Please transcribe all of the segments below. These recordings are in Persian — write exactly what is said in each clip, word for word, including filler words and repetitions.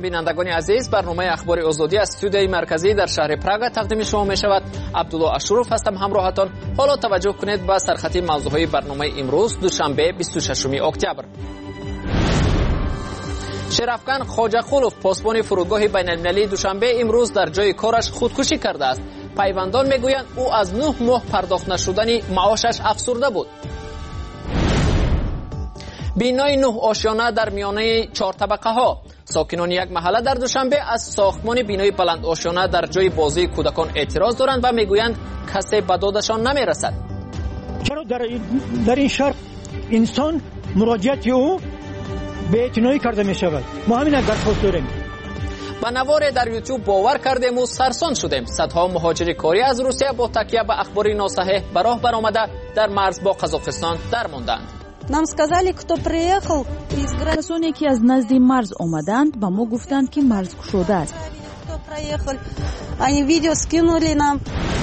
بینندگان عزیز، برنامه اخبار آزادی از استودیوی مرکزی در شهر پراگ تقدیم شما می شود. عبدالله اشرف هستم همراهتان. حالا توجه کنید به سرخط موضوعهای برنامه امروز دوشنبه بیست و ششم اکتبر. شرافکن خواجه قلوف پاسبان فرودگاه بین المللی دوشنبه امروز در جای کارش خودکشی کرده است. پیوندان میگویند او از نه ماه پرداخت نشدن معاشش افسرده بود. بینای نه آشیانه در میانه چهار طبقه ها. ساکنان یک محله در دوشنبه از ساختمان بینای بلند آشیانه در جای بازی کودکان اعتراض دارند و میگویند کسی به دادشان نمیرسد. چرا در در این شهر انسان مراجعت او به اعتنایی کرده می شود؟ ما همین درخواست داریم. با نوار در یوتیوب باور کردیم و سرسان شدیم. صدها مهاجر کاری از روسیه با تکیه به اخبار ناصحیح به راه برآمده در مرز با قزاقستان درماندند. Нам сказали, кто приехал из границы. کسانی که از نزد مرز آمدند به ما گفتند که مرز گشوده است. Кто проехал? Они видео скинули нам.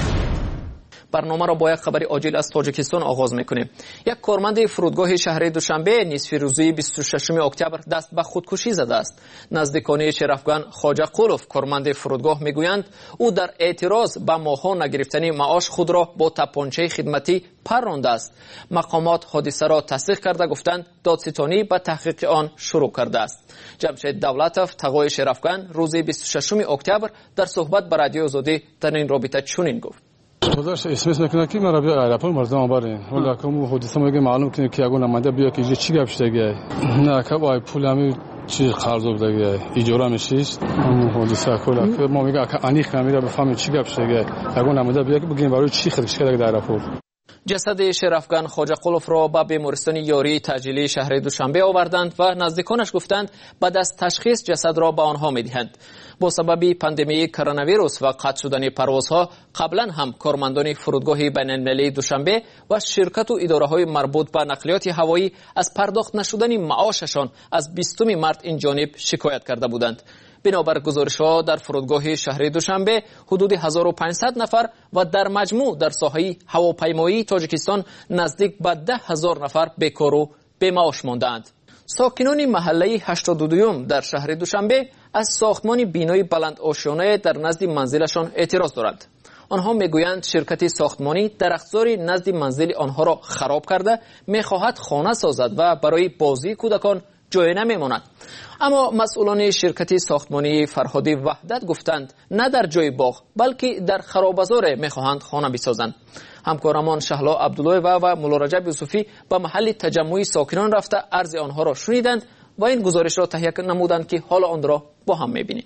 برنامه را با یک خبر عاجل از تاجیکستان آغاز میکنیم. یک کارمند فرودگاه شهر دوشنبه نصف روزی بیست و ششم اکتبر دست به خودکشی زده است. نزدیکان شرافکن خواجه قلوف کارمند فرودگاه میگویند او در اعتراض به ماهان نگرفتن معاش خود را با تپانچه خدمتی پرانده است. مقامات حادثه را تصدیق کرده گفتند دادستانی به تحقیق آن شروع کرده است. جمشید دولتوف تقای شرافکن روز بیست و ششم اکتبر در صحبت با رادیو آزادی در این رابطه چنین گفت: خودش اسمش میکنه که مرا بیا ایرپورت مرزم آبارین ولی کم حادثه میگه معلوم کنه که اگه نماینده بیا که چی گپ شده گه نه که وای پولمی چی قرض بوده گه اجاره میشیش اون حادثه کلا که ما میگه که انیخ نمیره بفهمیم چی گپ شده گه اگه نماینده بیا که بگیم برای چی خرج کرده در ایرپورت. جسد شرافکن خواجه قلوف را به بیمارستان یاری تجلیلی شهر دوشنبه آوردند و نزدیکانش گفتند بعد از تشخیص جسد را به آنها میدهند. با سبب پاندمی کرونا ویروس و قطع شدن پروازها قبلا هم کارمندان فرودگاه بین المللی دوشنبه و شرکت و اداره‌های مربوط به نقلیات هوایی از پرداخت نشدن معاششان از بیستم مارس این جانب شکایت کرده بودند. بنابر گزارش‌ها در فرودگاه شهر دوشنبه حدود هزار و پانصد نفر و در مجموع در ساحه هواپیمایی تاجیکستان نزدیک به ده هزار نفر بیکار و بی‌معاش ماندند. ساکنان محله هشتاد و دو در شهر دوشنبه از ساختمان بینای بلند آشیانه در نزد منزلشان اعتراض دارند. آنها میگویند شرکت ساختمانی درختزاری نزد منزل آنها را خراب کرده میخواهد خانه سازد و برای بازی کودکان جای نمیماند. اما مسئولان شرکت ساختمانی فرهادی وحدت گفتند نه در جای باغ بلکه در خرابزار میخواهند خانه بسازند. همکارمان شهلا عبدالله و, و مولا رجب یوسفی به محل تجمع ساکنان رفته عرض آنها را شنیدند و این گزارش را تهیه نمودند که حالا آن را با هم می‌بینیم.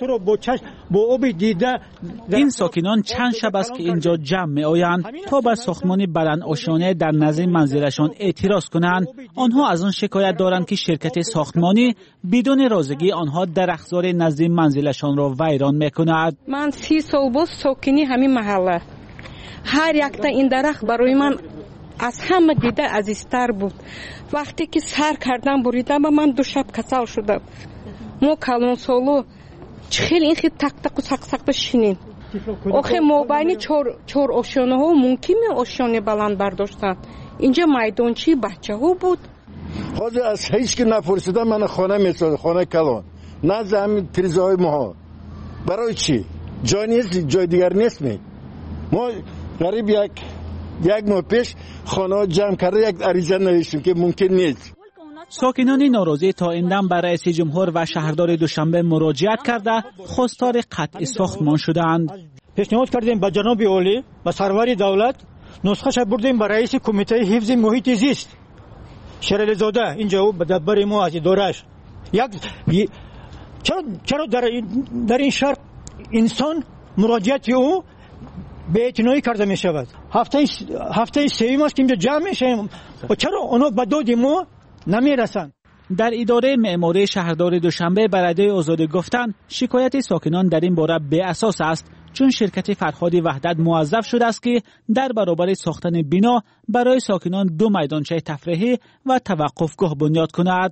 این ساکنان چند شب است که اینجا جمع می‌آیند تا بر ساختمان بلند آشیانه در نزد منزلشان اعتراض کنند. آنها از آن شکایت دارند که شرکت ساختمانی بدون رضایت آنها درختزار نزد منزلشان را ویران می‌کند. من سی سال بود ساکنی همین محله. هر یک تا این درخت برای من از همه دیده عزیزتر بود. وقتی که سر کردم بریدم و من دو شب کسل شدم. ما کلون سالو خیلی این خیلی تک تک و سق سق بشینیم. آخه مابینی چهار چهار آشیانه ها ممکنه آشیانه بلند برداشتن. اینجا میدانچی بچه ها بود. خود از هیچ که نپرسیدم من خانه میسازم، خانه کلون نه زمین تریزهای ما. برای چی؟ جای نیست، جای دیگر نیست. می ما غریب یک یک ماه پیش خانه جمع کرده یک عریضه نوشتیم که ممکن نیست. ساکنان ناراضی تا این دم به رئیس جمهور و شهردار دوشنبه مراجعت کرده خواستار قطع ساختمان شدند. پیشنهاد کردیم به جناب عالی و سرور دولت، نسخه‌اش بردیم به رئیس کمیته حفظ محیط زیست شرل زاده اینجا او به دبر ما از اداره‌اش. یک چرا چرا در در این شهر انسان مراجعت او به اعتنایی کرده می شود؟ هفته هفته سوم است که اینجا جمع میشیم و چرا اونا به داد ما نمی رسند؟ در اداره معماری شهردار دوشنبه به رادیو آزادی گفتند شکایت ساکنان در این باره بی اساس است، چون شرکت فرهادی وحدت موظف شده است که در برابر ساختن بنا برای ساکنان دو میدانچه تفریحی و توقفگاه بنیاد کند.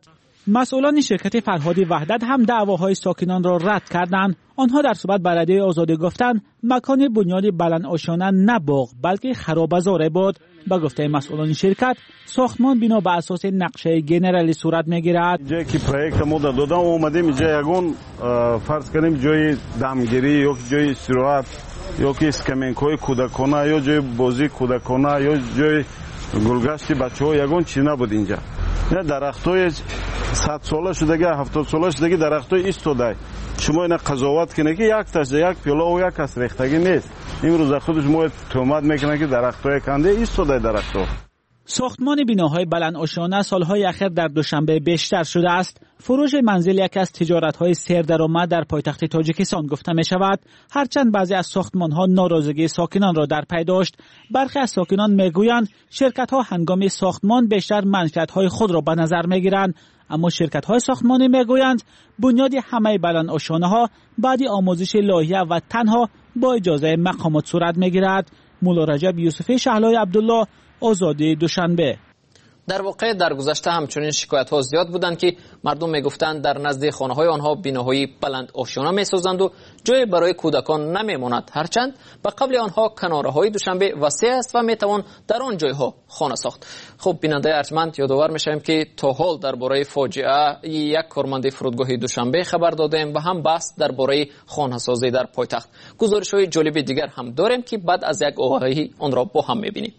مسئولان شرکت فرهادی وحدت هم دعواهای ساکنان را رد کردند. آنها در صحبت با رادیو آزادی گفتند مکان بنیاد بلند آشانه نه باغ بلکه خرابه‌زار بود. با گفته مسئولان شرکت ساختمان بنا بر اساس نقشه گنرالی صورت میگیرد. جایی که پروژه ما دادم اومدیم اینجا یگون فرض کنیم جای دمگیری یا جای استراحت یا که اسکمینک‌های کودکانه یا جای بازی کودکانه یا جای گلگشت بچه‌ها یگون چی نبود اینجا. نه درختای صد ساله شدگی هفتاد ساله شدگی درختای ایستاده. شما اینا قضاوت کنه که یک تاش یک پیاله و یک کس ریختگی نیست. امروز خودش ما تهمت میکنه که درختای کنده ایستاده درختها. ساختمان بناهای بلند آشانه سالهای اخیر در دوشنبه بیشتر شده است. فروش منزل یکی از تجارت‌های سردرآمد در پایتخت تاجیکستان گفته می شود. هرچند بعضی از ساختمان‌ها ناراضگی ساکنان را در پی داشت، برخی از ساکنان میگویند شرکت‌ها هنگام ساختمان بیشتر منفعت‌های خود را به نظر می‌گیرند، اما شرکت‌های ساختمانی میگویند بنیاد همه بلند آشانه‌ها بعد آموزش لایحه و تنها با اجازه مقامات صورت می‌گیرد. مولا رجب یوسفی شهلای عبدالله، آزادی دوشنبه. در واقع در گذشته همچنین شکایت ها زیاد بودند که مردم میگفتند در نزد خانه های آنها بناهای بلند آشیانه میسازند و جای برای کودکان نمیماند، هرچند به قبل آنها کناره های دوشنبه وسیع است و میتوان در آن جایها خانه ساخت. خب بیننده ارجمند، یادآور میشیم که تا حال درباره فاجعه یک کارمند فرودگاه دوشنبه خبر دادیم و هم بحث درباره خانه سازی در پایتخت. گزارش های جالب دیگر هم داریم که بعد از یک آگاهی آن را با هم میبینیم.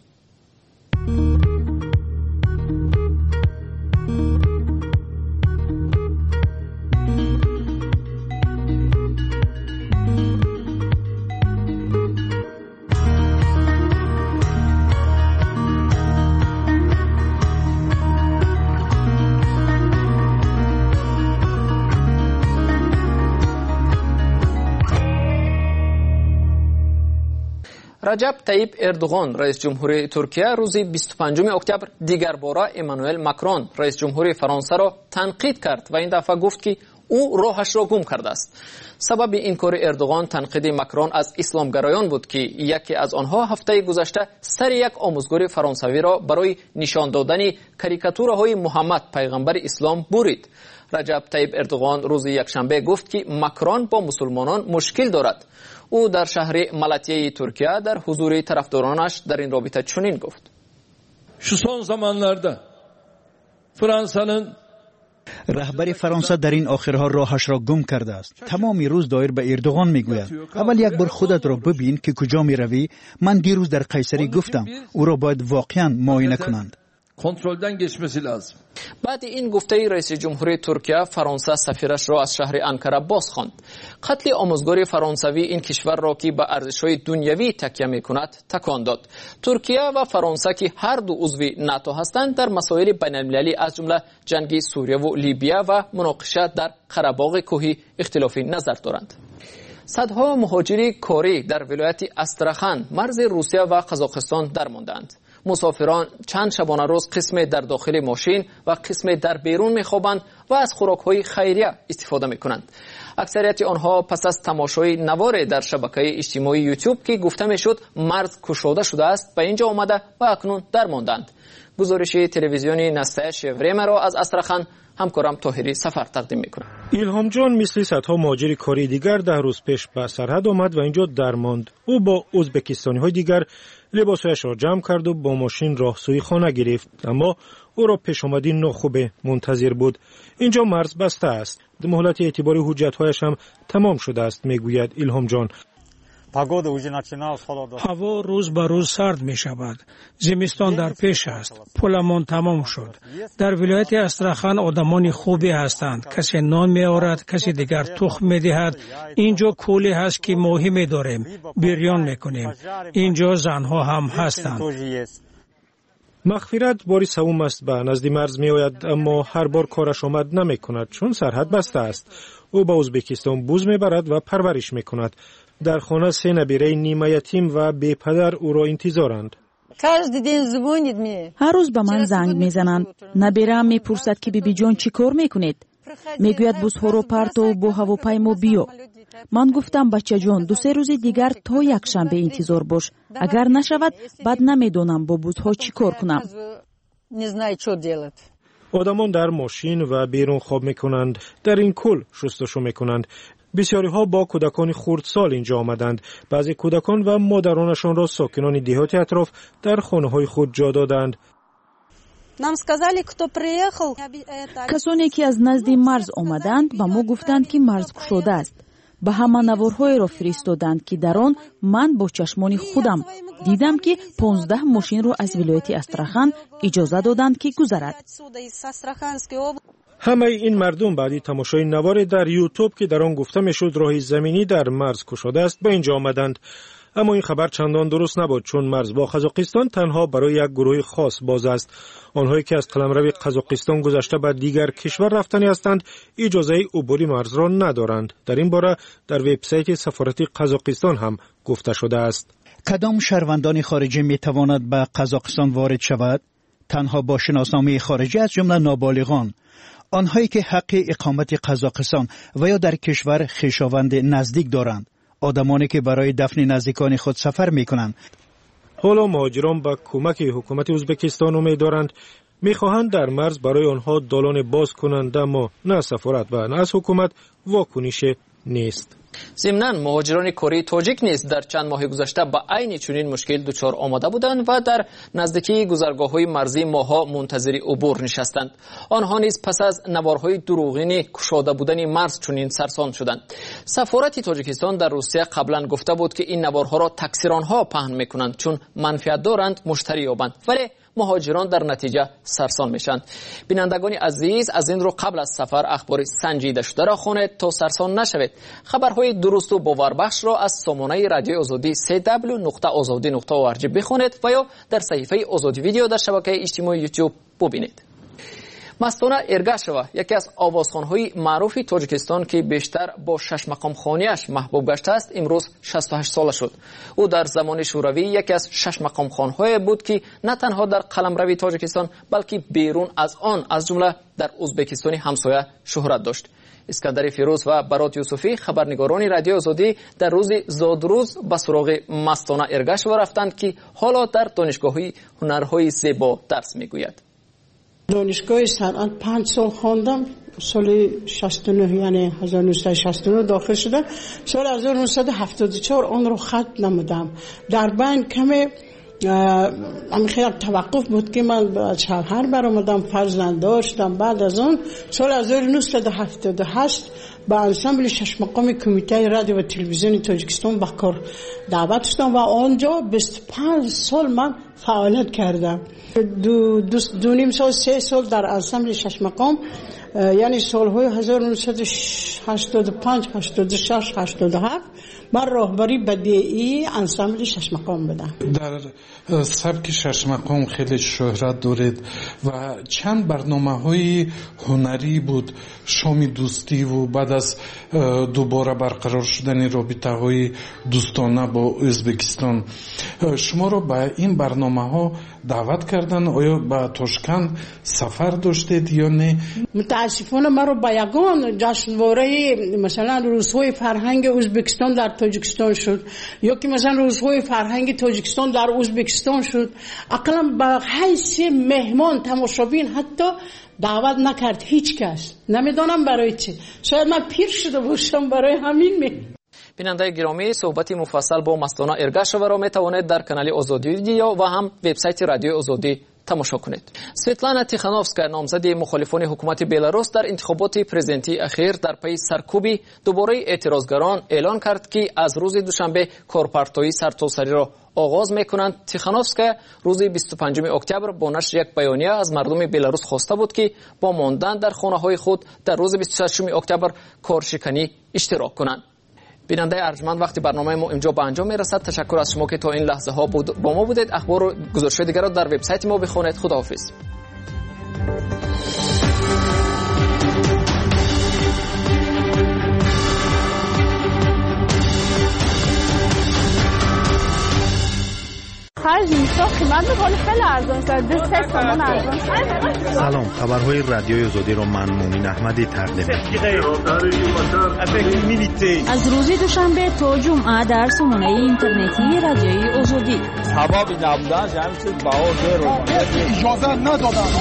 رجب طیب اردوغان رئیس جمهوری ترکیه روز بیست و پنجم اکتبر دیگر باره امانوئل ماکرون رئیس جمهوری فرانسه را تنقید کرد و این دفعه گفت که او راهش را گم کرده است. سبب این کار اردوغان تنقید ماکرون از اسلامگرایان بود که یکی از آنها هفته گذشته سر یک آموزگار فرانسوی را برای نشان دادن کاریکاتورهای محمد پیغمبر اسلام برید. رجب طیب اردوغان روز یکشنبه گفت که ماکرون با مسلمانان مشکل دارد. او در شهر مالاتیای ترکیه در حضور طرفدارانش در این رابطه چنین گفت: şu son zamanlarda Fransa'nın رهبر فرانسه در این آخرها راهش را گم کرده است. تمامی روز دایر به اردوغان میگوید اول یک بار خودت را ببین که کجا می روی. من دیروز در قیصری گفتم او را باید واقعا معاینه کنند. kontrolden geçmesi lazım. بعد این گفته رئیس جمهوری ترکیه، فرانسه سفیرش را از شهر انکره باز خواند. قتل آموزگار فرانسوی این کشور را که به ارزش‌های دنیوی تکیه می‌کند تکان داد. ترکیه و فرانسه که هر دو عضو ناتو هستند در مسائل بین‌المللی از جمله جنگ سوریه و لیبی و مناقشه در قره‌باغ کوهی اختلافی نظر دارند. صدها مهاجر کاری در ولایت استراخان مرز روسیه و قزاقستان درماندند. مسافران چند شبانه روز قسم در داخل ماشین و قسم در بیرون میخوابند و از خوراک‌های خیریه استفاده میکنند. اکثریت آنها پس از تماشای نوار در شبکه اجتماعی یوتیوب که گفته میشد مرز گشوده شده است به اینجا آمده و اکنون درماندند. گزارش تلویزیونی نسته شوریم را از استراخان همکارم طاهری سفر تقدیم میکنه. ایلهام جان مثل صدها مهاجر کاری دیگر ده روز پیش به سرحد آمد و اینجا درماند. او با ازبکستانی های دیگر لباسایش را جمع کرد و با ماشین راهسوی خانه گرفت، اما او را پیش آمدی ناخوبه منتظر بود. اینجا مرز بسته است. مهلت اعتباری حجت هایش هم تمام شده است، میگوید ایلهام جان. هوا روز به روز سرد می شود. زمستان در پیش است. پولمان تمام شد. در ولایت استراخان آدمان خوبی هستند. کسی نان می آورد، کسی دیگر تخم می دهد. اینجا کولی هست که ماهی می داریم، بریان می کنیم. اینجا زنها هم هستند. مغفرت باری سوم است، به نزد مرز می آید اما هر بار کارش آمد نمی کند چون سرحد بسته است. او به ازبکستان بوز می برد و پرورش می کند. در خانه سه نبیره نیمه یتیم و بی پدر او را انتظارند. هر روز به من زنگ میزنند. نبیره‌ام میپرسد که بیبی جان چی کار میکنید؟ میگوید بوسها رو پرتو با هواپیما بیو. من گفتم بچه جان دو سه روز دیگر تا یک شنبه انتظار باش. اگر نشود بعد نمیدونم با بوسها چی کار کنم. آدمان در ماشین و بیرون خواب میکنند، در این کل شستشو میکنند. بسیاری ها با کودکان خردسال اینجا آمدند. بعضی کودکان و مادرانشان را ساکنان دهات اطراف در خانه های خود جا دادند. کسانی که از نزد مرز آمدند به ما گفتند که مرز گشوده است. به همه نوارهای را فرستادند که در آن من با چشمان خودم دیدم که پانزده ماشین را از ولایت استراخان اجازه دادند که گذرد. همه این مردم بعدی تماشای نوار در یوتیوب که در آن گفته میشد راه زمینی در مرز گشوده است به اینجا آمدند. اما این خبر چندان درست نبود، چون مرز با قزاقستان تنها برای یک گروه خاص باز است. آنهایی که از قلمرو قزاقستان گذشته به دیگر کشور رفتنی هستند اجازه عبور مرز را ندارند. در این باره در وبسایت سفارت قزاقستان هم گفته شده است. کدام شهروندان خارجی می تواند به قزاقستان وارد شود؟ تنها با شناسنامه خارجی از جمله نابالغان، آنهایی که حق اقامت قزاقستان و یا در کشور خویشاوند نزدیک دارند، آدمانی که برای دفن نزدیکان خود سفر میکنند. حالا مهاجران به کمک حکومت ازبکستان امید دارند. میخواهند در مرز برای آنها دالان باز کنند، اما نه سفارت و نه از حکومت واکنش نیست. ضمناً مهاجران کره تاجیک نیز در چند ماه گذشته با عین چنین مشکل دچار آمده بودند و در نزدیکی گذرگاه‌های مرزی ماها منتظر عبور نشستند. آنها نیز پس از نوارهای دروغین گشوده بودن مرز چنین سرسان شدند. سفارت تاجیکستان در روسیه قبلا گفته بود که این نوارها را تکثیرانها پهن میکنند چون منفعت دارند مشتری یابند، ولی مهاجران در نتیجه سرسان میشند. بینندگان عزیز، از این رو قبل از سفر اخبار سنجیده شده را خوانید تا سرسان نشوید. خبرهای درست و باوربخش را از سامانه رادیو آزادی سی دبلیو نقطه آزادی نقطه او ار جی بخوانید و یا در صفحه آزادی ویدیو در شبکه اجتماعی یوتیوب ببینید. مستانه ارگاشوا یکی از آوازخوان‌های معروف تاجیکستان که بیشتر با شش مقام خوانیش محبوب گشته است، امروز شصت و هشت ساله شد. او در زمان شوروی یکی از شش مقام خوان‌های بود که نه تنها در قلمرو تاجیکستان بلکه بیرون از آن از جمله در ازبکستان همسایه شهرت داشت. اسکندر فیروز و برات یوسفی خبرنگاران رادیو آزادی در روز زادروز به سراغ مستانه ارگاشوا رفتند که حالا در دانشگاه هنرهای زیبا درس میگوید. دانشگاه صنعت پنج سال خواندم. سال شصت و نه یعنی هزار و نهصد و شصت و نه داخل شدم. سال هزار و نهصد و هفتاد و چهار آن رو ختم نمودم. در بین کمی همین خیلی توقف بود که من به شوهر برآمدم، فرزند داشتم. بعد از آن سال هزار و نهصد و هفتاد و هشت به انسامبل شش مقام کمیته رادیو و تلویزیون تاجیکستان به کار دعوت شدم و آنجا بیست و پنج سال من فعالیت کردم. دو, دو, دو نیم سال سه سال در انسامبل شش مقام، یعنی سالهای هزار و نهصد و هشتاد و پنج، هشتاد و شش، هشتاد و هفت من راهبری بدیعی انسامبل شش مقام بدم. در سبک شش مقام خیلی شهرت دارید و چند برنامه‌های هنری بود، شام دوستی و بعد از دوباره برقرار شدن رابطه‌های دوستانه با ازبکستان. شما رو به این برنامه‌ها دعوت کردن؟ آیا به تاشکند سفر داشتید یا نه؟ متاسفانه من رو به یگان جشنواره مثلا روزهای فرهنگ ازبکستان در تاجیکستان شد یا که مثلا روزهای فرهنگ تاجیکستان در ازبکستان شد، اقلا به حیث مهمان تماشابین حتی دعوت نکرد هیچ کس. نمیدانم برای چی، شاید من پیر شده باشم برای همین. می بیننده گرامی، صحبت مفصل با مستانه ارگاشوا را می توانید در کانال آزادی ویدیو و هم وبسایت رادیو آزادی تماشا کنید. سویتلانا تیخانوفسکا، نامزد مخالفان حکومت بلاروس، در انتخابات پرزیدنتی اخیر در پی سرکوبی دوباره اعتراضگران اعلان کرد که از روز دوشنبه کارپارتایی سرتاسری را آغاز میکنند. تیخانوفسکا روز بیست و پنجم اکتبر با نشر یک بیانیه از مردم بلاروس خواسته بود که با ماندن در خانه های خود در روز بیست و ششم اکتبر کارشکنی اشتراک کنند. بیننده ارجمند، وقتی برنامه ما اینجا به انجام میرسد. تشکر از شما که تا این لحظه ها بود با ما بودید. اخبار و گزارش دیگر را در وبسایت ما بخوانید. خداحافظ. آخر زمستان قیمت میکنه خیلی ارزان شد. دو سه تومن ارزان شد. سلام، خبرهای رادیوی آزادی رو من مومین احمدی تقدیم می‌کنم. از روز دوشنبه تا جمعه در سامانه اینترنتی رادیوی آزادی. حبابی نبودن جمعی چیز باور رو اجازه ندادن.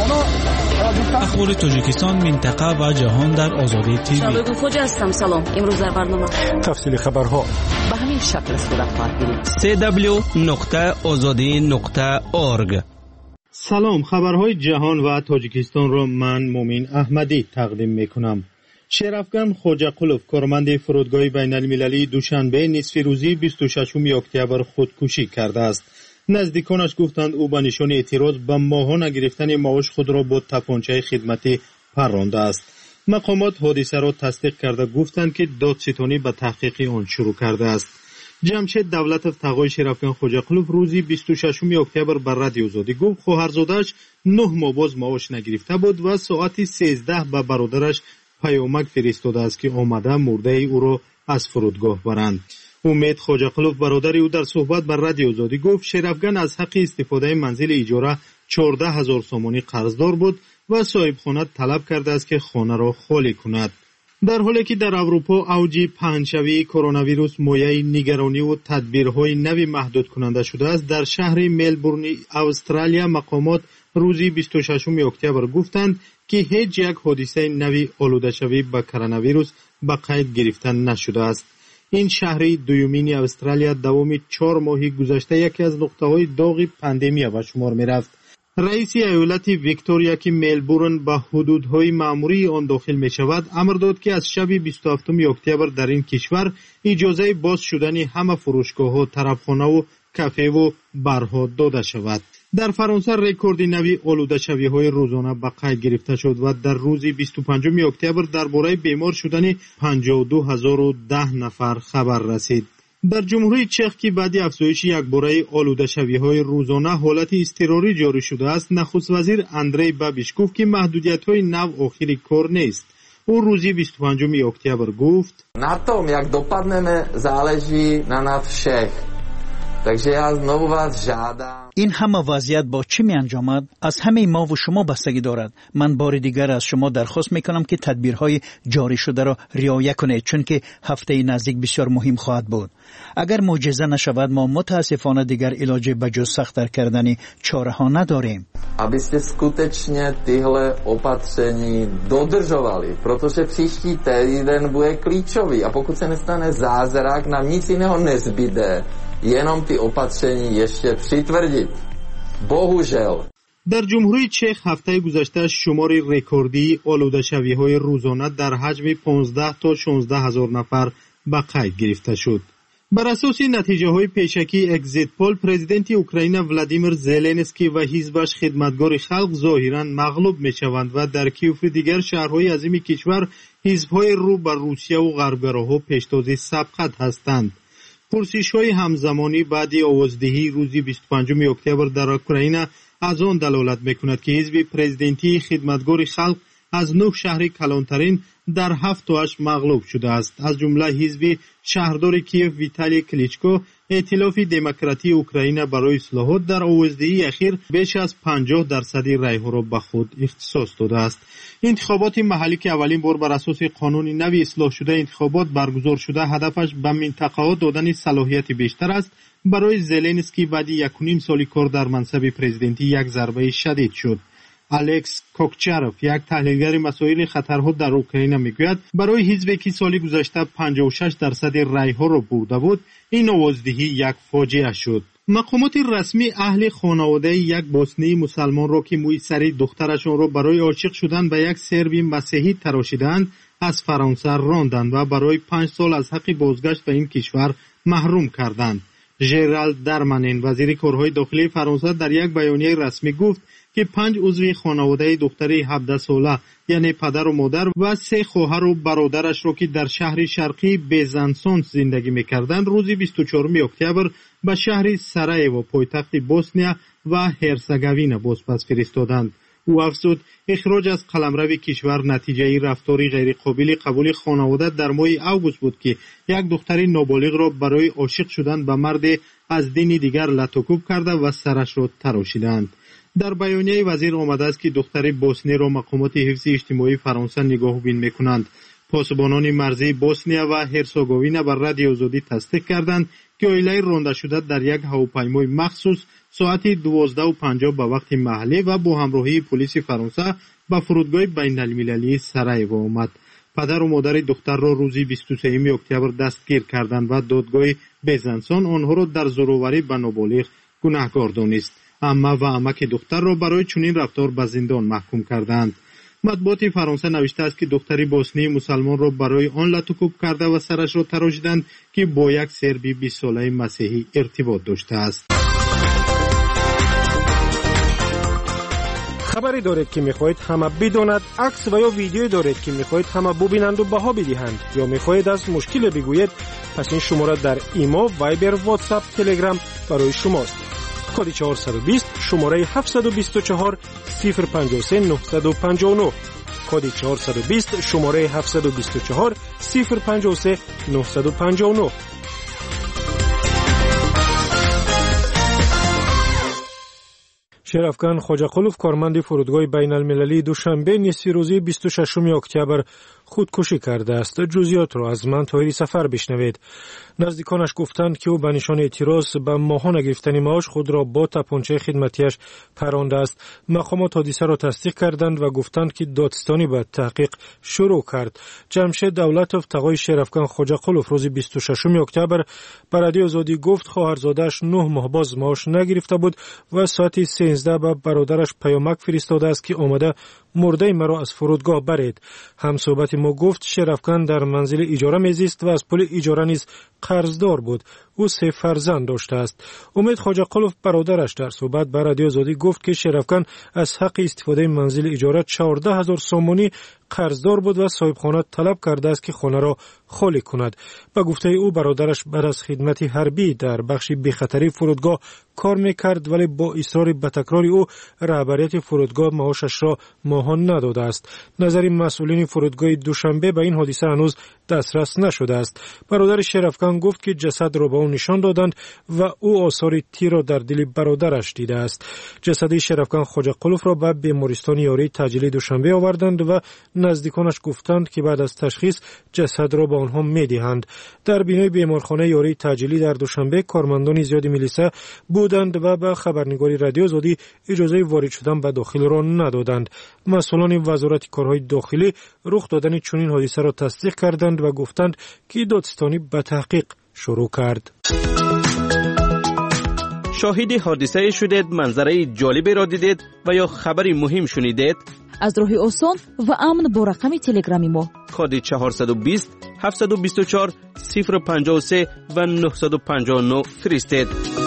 اخبار تاجیکستان، منطقه و جهان در آزادی تیوی. شبگون خوجا هستم. سلام. امروز در برنامه تفصیل خبرها به همین شکل صورت خواهد گرفت. سی دبلیو نقطه آزادی نقطه اورگ. سلام، خبرهای جهان و تاجیکستان را من مومین احمدی تقدیم میکنم. شرافگان خوجاقولوف، کارمند فرودگاه بین المللی، دوشنبه نصف روزی بیست و ششم اکتبر خودکشی کرده است. نزدیکانش گفتند او به نشان اعتراض به ماهانه گرفتن معاش خود را با تپانچه خدمتی پرانده است. مقامات حادثه را تصدیق کرده گفتند که دادستانی به تحقیق آن شروع کرده است. جمشید دولتов تقای شرافگان خوجاقولوف روزی بیست و ششم اکتبر بر رادیو آزادی گفت خواهرزاده‌اش نه ماه باز معاش نگرفته بود و ساعت سیزده به برادرش پیامک فرستاده است که آمده مرده او را از فرودگاه برند. امید خوجاقولوف برادر او در صحبت بر رادیو آزادی گفت شرافگان از حق استفاده منزل اجاره چهارده هزار سومانی قرضدار بود و صاحب خانه طلب کرده است که خانه را خالی کند. در حالی که در اروپا اوج پنجشنبه کرونا ویروس مایه نگرانی و تدبیرهای نوی محدود کننده شده است، در شهر ملبورن استرالیا مقامات روزی بیست و ششم اکتبر گفتند که هیچ یک حادثه نوی آلوده شوی به کرونا ویروس به قید گرفتن نشده است. این شهری دومین استرالیا دوام چهار ماهی گذشته یکی از نقطه‌های داغ پاندمی به شمار می‌رفت. رئیس ایالت ویکتوریا که ملبورن به حدودهای معمولی آن داخل می‌شود، امر داد که از شب بیست و هفتم اکتبر در این کشور اجازه باز شدن همه فروشگاه‌ها، طرفخانه و کافه و بارها داده شود. در فرانسه رکورد نوی آلوده شوی‌های روزانه به قید گرفته شد و در روز بیست و پنجم اکتبر درباره بیمار شدن پنجاه و دو هزار و ده نفر خبر رسید. در جمهوری چک که بعد افزایش یک باره آلوده شوی‌های روزانه حالت اضطراری جاری شده است، نخست وزیر اندری بابیش گفت که محدودیت‌های نو آخری کار نیست. او روزی بیست و پنجم اکتبر گفت: Na tom, jak dopadneme, záleží na nás všech. Takže já znovu vás žádám. این همه وضعیت با چی می انجامد؟ از همه ما و شما بستگی دارد. من بار دیگر از شما درخواست می کنم که تدبیرهای جاری شده را رعایت کنید، چون که هفته نزدیک بسیار مهم خواهد بود. اگر معجزه نشود ما متاسفانه دیگر علاج بجز سخت‌تر کردن چاره ها نداریم. Abyste skutečně tyhle opatření dodržovali, protože příští týden bude klíčový a pokud se nestane zázrak, nám nic jiného nezbyde. jenom ty opatření ještě přitvrdit. Bohužel. در جمهوری چک هفته گذشته شمار رکوردی آلوده شوی‌های روزانه در حجم پانزده تا شانزده هزار نفر به قید گرفته شد. بر اساس نتیجه‌های پیشکی اگزیت پول، پرزیدنت اوکراین ولادیمیر زلنسکی و حزبش خدمتگار خلق ظاهراً مغلوب می‌شوند و در کیف و دیگر شهرهای عظیم کشور حزب‌های رو بر روسیه و غربگراها پیشتاز سبقت هستند. پرسش‌های همزمانی بعد آوازدهی روز بیست و پنجم اکتبر در اوکراین از آن دلالت می‌کند که حزب پرزیدنتی خدمتگار خلق از نه شهر کلانترین در هفت تاش مغلوب شده است، از جمله حزب شهردار کیف ویتالی کلیچکو. ائتلاف دموکراتی اوکراین برای اصلاحات در آوازدهی اخیر بیش از پنجاه درصد رأی‌ها را به خود اختصاص داده است. انتخابات محلی که اولین بار بر اساس قانون نوی اصلاح شده انتخابات برگزار شده، هدفش به منطقه‌ها دادن صلاحیت بیشتر است. برای زلنسکی بعد یک و نیم سال کار در منصب پرزیدنتی یک ضربه شدید شد. الکس کوکچاروف، یک تحلیلگر مسائل خطرها در اوکراین، میگوید برای حزبی که سال گذشته پنجاه و شش درصد رأی‌ها را برده بود، این آوازدهی یک فاجعه شد. مقامات رسمی اهل خانواده یک بوسنی مسلمان را که موی سری دخترشان را برای عاشق شدن به یک سربی مسیحی تراشیدند از فرانسه راندند و برای پنج سال از حق بازگشت به این کشور محروم کردند. ژرالد درمانین، وزیر کارهای داخلی فرانسه، در یک بیانیه رسمی گفت که پنج عضو خانواده دختری هفده ساله یعنی پدر و مادر و سه خواهر و برادرش را که در شهر شرقی بیزانسون زندگی می‌کردند روز بیست و چهارم اکتبر به شهر سرایوو پایتخت بوسنیا و هرزگوین بازپس فرستادند. او افزود اخراج از قلمرو کشور نتیجه رفتاری غیرقابل قبول خانواده در ماه اوگوست بود که یک دختر نابالغ را برای عاشق شدن به مرد از دین دیگر لطوکوب کرده و سرش را تراشیدند. در بیانیه وزیر آمده است که دختر بوسنی را مقامات حفظ اجتماعی فرانسه نگاهبین می‌کنند. پاسبانان مرزی بوسنیا و هرسوگوینا بر رادیو آزادی تصدیق کردند که آیله رانده شده در یک هواپیمای مخصوص ساعت دوازده و پنجاه به وقت محلی و با همراهی پلیس فرانسه به فرودگاه بین المللی سرایوو آمد. پدر و مادر دختر را روز بیست و سوم اکتبر دستگیر کردند و دادگاه بیزنسان آنها را در زوروری به نابالغ گناهکار دانست. عمه و عمک دختر را برای چنین رفتار به زندان محکوم کردند. مطبوعات فرانسه نوشته است که دختری بوسنی مسلمان را برای آن لطوکوب کرده و سرش را تراشیدند که با یک سربی بیست ساله مسیحی ارتباط داشته است. خبری دارید که میخواهید همه بداند، عکس و یا ویدیویی دارید که میخواهید همه ببینند و بها بدهند، یا میخواهید از مشکل بگویید، پس این شماره در ایمو، وایبر، واتساپ، تلگرام برای شماست. کد چهارصد و بیست شماره هفتصد و بیست و چهار صفر پنجاه و سه نهصد و پنجاه و نه. کد چهارصد و بیست شماره هفتصد و بیست و چهار صفر پنجاه و سه نهصد و پنجاه و نه. شرافکان خوجاقلوف کارمند فرودگاه بین المللی دوشنبه نصف روزی بیست و ششم اکتبر خودکشی کرده است. جزئیات را از من طاهری سفر بشنوید. نزدیکانش گفتند که او به نشان اعتراض به ماهانه گرفتن معاش خود را با تپانچه خدمتیش پرانده است. مقامات حادثه را تصدیق کردند و گفتند که دادستانی به تحقیق شروع کرد. جمشید دولتوف تقای شرافکان خوجاقلوف روز بیست و ششم اکتبر به رادیو آزادی گفت خواهرزادش نه ماه باز معاش نگرفته بود و ساعت سیزده به برادرش پیامک فرستاده است که آمده مرده مرا از فرودگاه برید. هم صحبت ما گفت شرافکان در منزل اجاره میزیست و از پول اجاره نیز قرضدار بود. او سه فرزند داشته است. امید خوجاقلوف برادرش در صحبت با رادیو آزادی گفت که شرافکان از حق استفاده منزل اجاره چهارده هزار سومونی قرضدار بود و صاحب خانه طلب کرده است که خانه را خالی کند. با گفته او برادرش بعد از خدمت حربی در بخش بی‌خطری فرودگاه کار میکرد ولی با اصرار به تکرار او رهبریت فرودگاه معاشش را ماهان نداده است. نظر مسئولین فرودگاه دوشنبه به این حادثه هنوز دسترس نشده است. برادر شرافکان گفت که جسد را به او نشان دادند و او آثار تیر را در دل برادرش دیده است. جسد شرافکان خوجاقلوف را به بیمارستان یاری تجلی دوشنبه آوردند و نزدیکانش گفتند که بعد از تشخیص جسد را به آنها میدهند. در بینای بیمارخانه یاری تجلی در دوشنبه کارمندان زیادی میلیسا بودند و به خبرنگاری رادیو آزادی اجازه وارد شدن به داخل را ندادند. مسئولان وزارت کارهای داخلی رخ دادن چنین حادثه را تصدیق کردند و گفتند که دادستانی به تحقیق شروع کرد. شاهد حادثه شدید، منظره جالبی را دیدید و یا خبری مهم شنیدید؟ از راه آسان و امن با رقم تلگرامی ما کد چهارصد و بیست هفتصد و بیست و چهار صفر پنجاه و سه و نهصد و پنجاه و نه فرستید.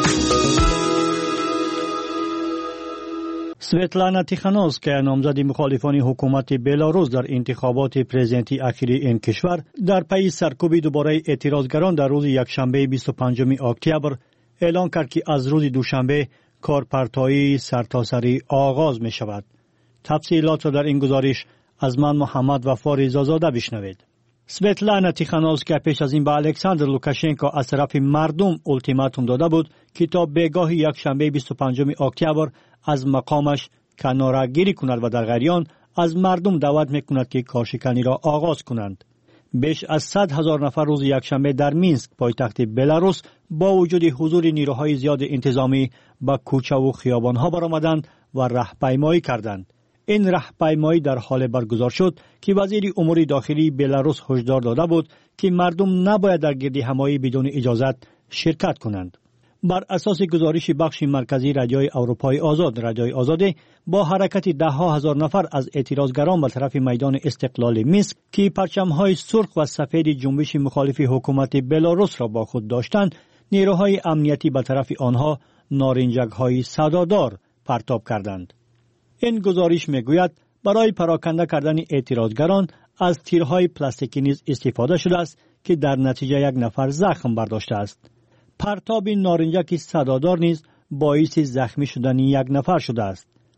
سویتلانا تیخانوسکایا نامزد مخالفان حکومت بلاروس در انتخابات پرزیدنتی اخیر این کشور در پی سرکوب دوباره اعتراضگران در روز یکشنبه بیست و پنجم اکتبر اعلان کرد که از روز دوشنبه کارپرتایی سرتاسری آغاز می شود. تفصیلات را در این گزارش از من محمد وفا رضازاده بشنوید. سویتلانا تیخانوسکایا پیش از این به الکساندر لوکاشنکو از طرف مردم التیماتوم داده بود که تا بگاه یکشنبه بیست و پنجم اکتبر از مقامش کناره‌گیری کند و در غریان از مردم دعوت میکند که کارشکنی را آغاز کنند. بیش از صد هزار نفر روز یکشنبه در مینسک پایتخت بلاروس با وجود حضور نیروهای زیاد انتظامی به کوچه و خیابانها برآمدند و راهپیمایی کردند. این راهپیمایی در حال برگزار شد که وزیر امور داخلی بلاروس هشدار داده بود که مردم نباید در گردهمایی بدون اجازت شرکت کنند. بر اساس گزارش بخش مرکزی رادیوی اروپای آزاد، رادیوی آزاده با حرکت ده ها هزار نفر از اعتراضگران به طرف میدان استقلال مینسک که پرچم‌های سرخ و سفید جنبش مخالف حکومت بلاروس را با خود داشتند، نیروهای امنیتی به طرف آنها نارنجک‌های صدادار پرتاب کردند. این گزارش میگوید برای پراکنده کردن اعتراضگران از تیرهای پلاستیکی نیز استفاده شده است که در نتیجه یک نفر زخم برداشته است. پرتاب نارنجک صدادار نیز باعث زخمی شدن یک نفر شده است.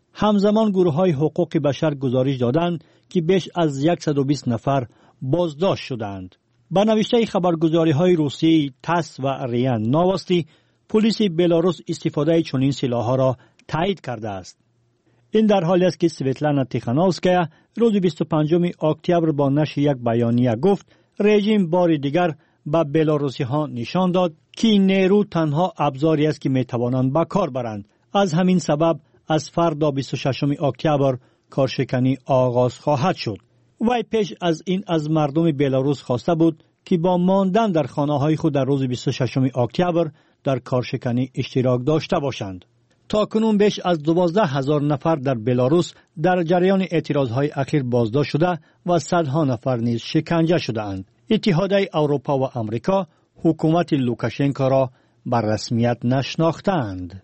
همزمان گروه های حقوق بشر گزارش دادند که بیش از صد و بیست نفر بازداشت شدند. با نوشته خبرگزاری های روسی تاس و ریان نواستی، پلیس بلاروس استفاده چنین سلاح‌ها را تایید کرده است. این در حالی است که سویتلانا تیخانوفسکایا روز بیست و پنجم اکتبر با نشر یک بیانیه گفت رژیم بار دیگر به بلاروسی ها نشان داد که نیرو تنها ابزاری است که می توانند به کار برند. از همین سبب از فردا بیست و ششم اکتبر کارشکنی آغاز خواهد شد. وی پیش از این از مردم بلاروس خواسته بود که با ماندن در خانه های خود در روز بیست و ششم اکتبر در کارشکنی اشتراک داشته باشند. تا کنون بیش از دوازده هزار نفر در بلاروس در جریان اعتراضهای اخیر بازداشت شده و صدها نفر نیز شکنجه شده اند. اتحادیه اروپا و امریکا حکومت لوکاشنکو را بر رسمیت نشناختند.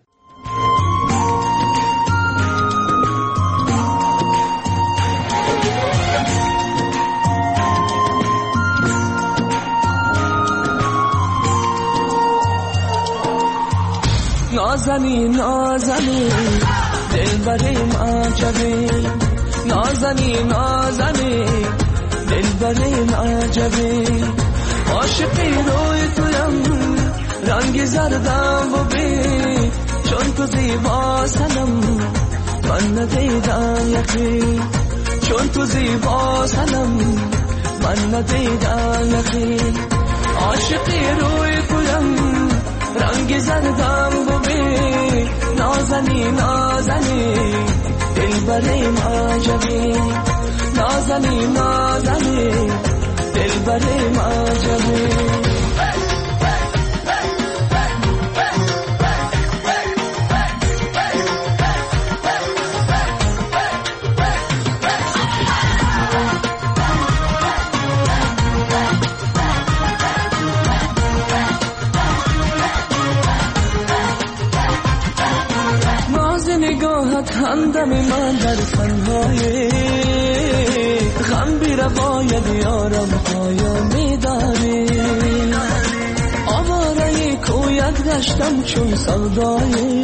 نازنی نازنی دلبریم عجبی، نازنی نازنی دلبریم عجبی، عاشقی روی تویم رنگ زردم ببین، چون تو زیبا سنم من ندیدم یکی، چون تو زیبا سنم من ندیدم یکی، عاشقی روی تویم رنگ زردم ببین، نازنی نازنی دلبریم عجبی، نازنی نازنی دلبریم عجبی. همدم من در تنهایی غم بی روایت یارم پایا میداری، آواره کویت گشتم چون سودایی،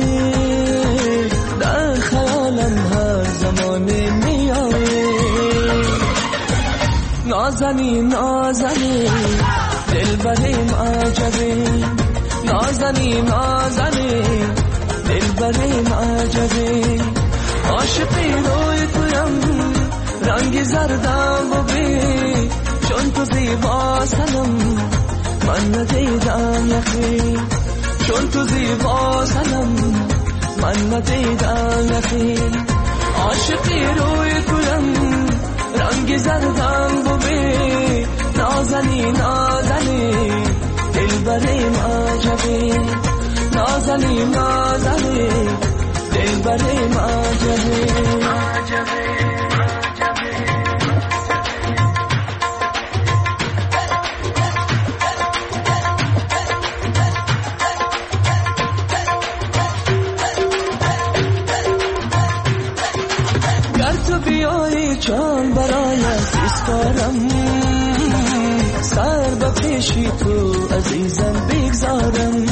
در خیالم هر زمانی میایی، نازنی نازنی دلبریم عجبی، نازنی نازنی دلبریم عجبی، عاشقی روی تویم رنگ زردم ببین، چون تو زیبا سنم من ندیدم یکی، چون تو زیبا سنم من ندیدم یکی، عاشقی روی تویم رنگ زردم ببین، نازنی نازنی دلبریم عجبی، نازنی نازنی دلبریم عجبی. گر تو بیایی جان برایت ایستارم، سر به پیشی تو عزیزم بگذارم،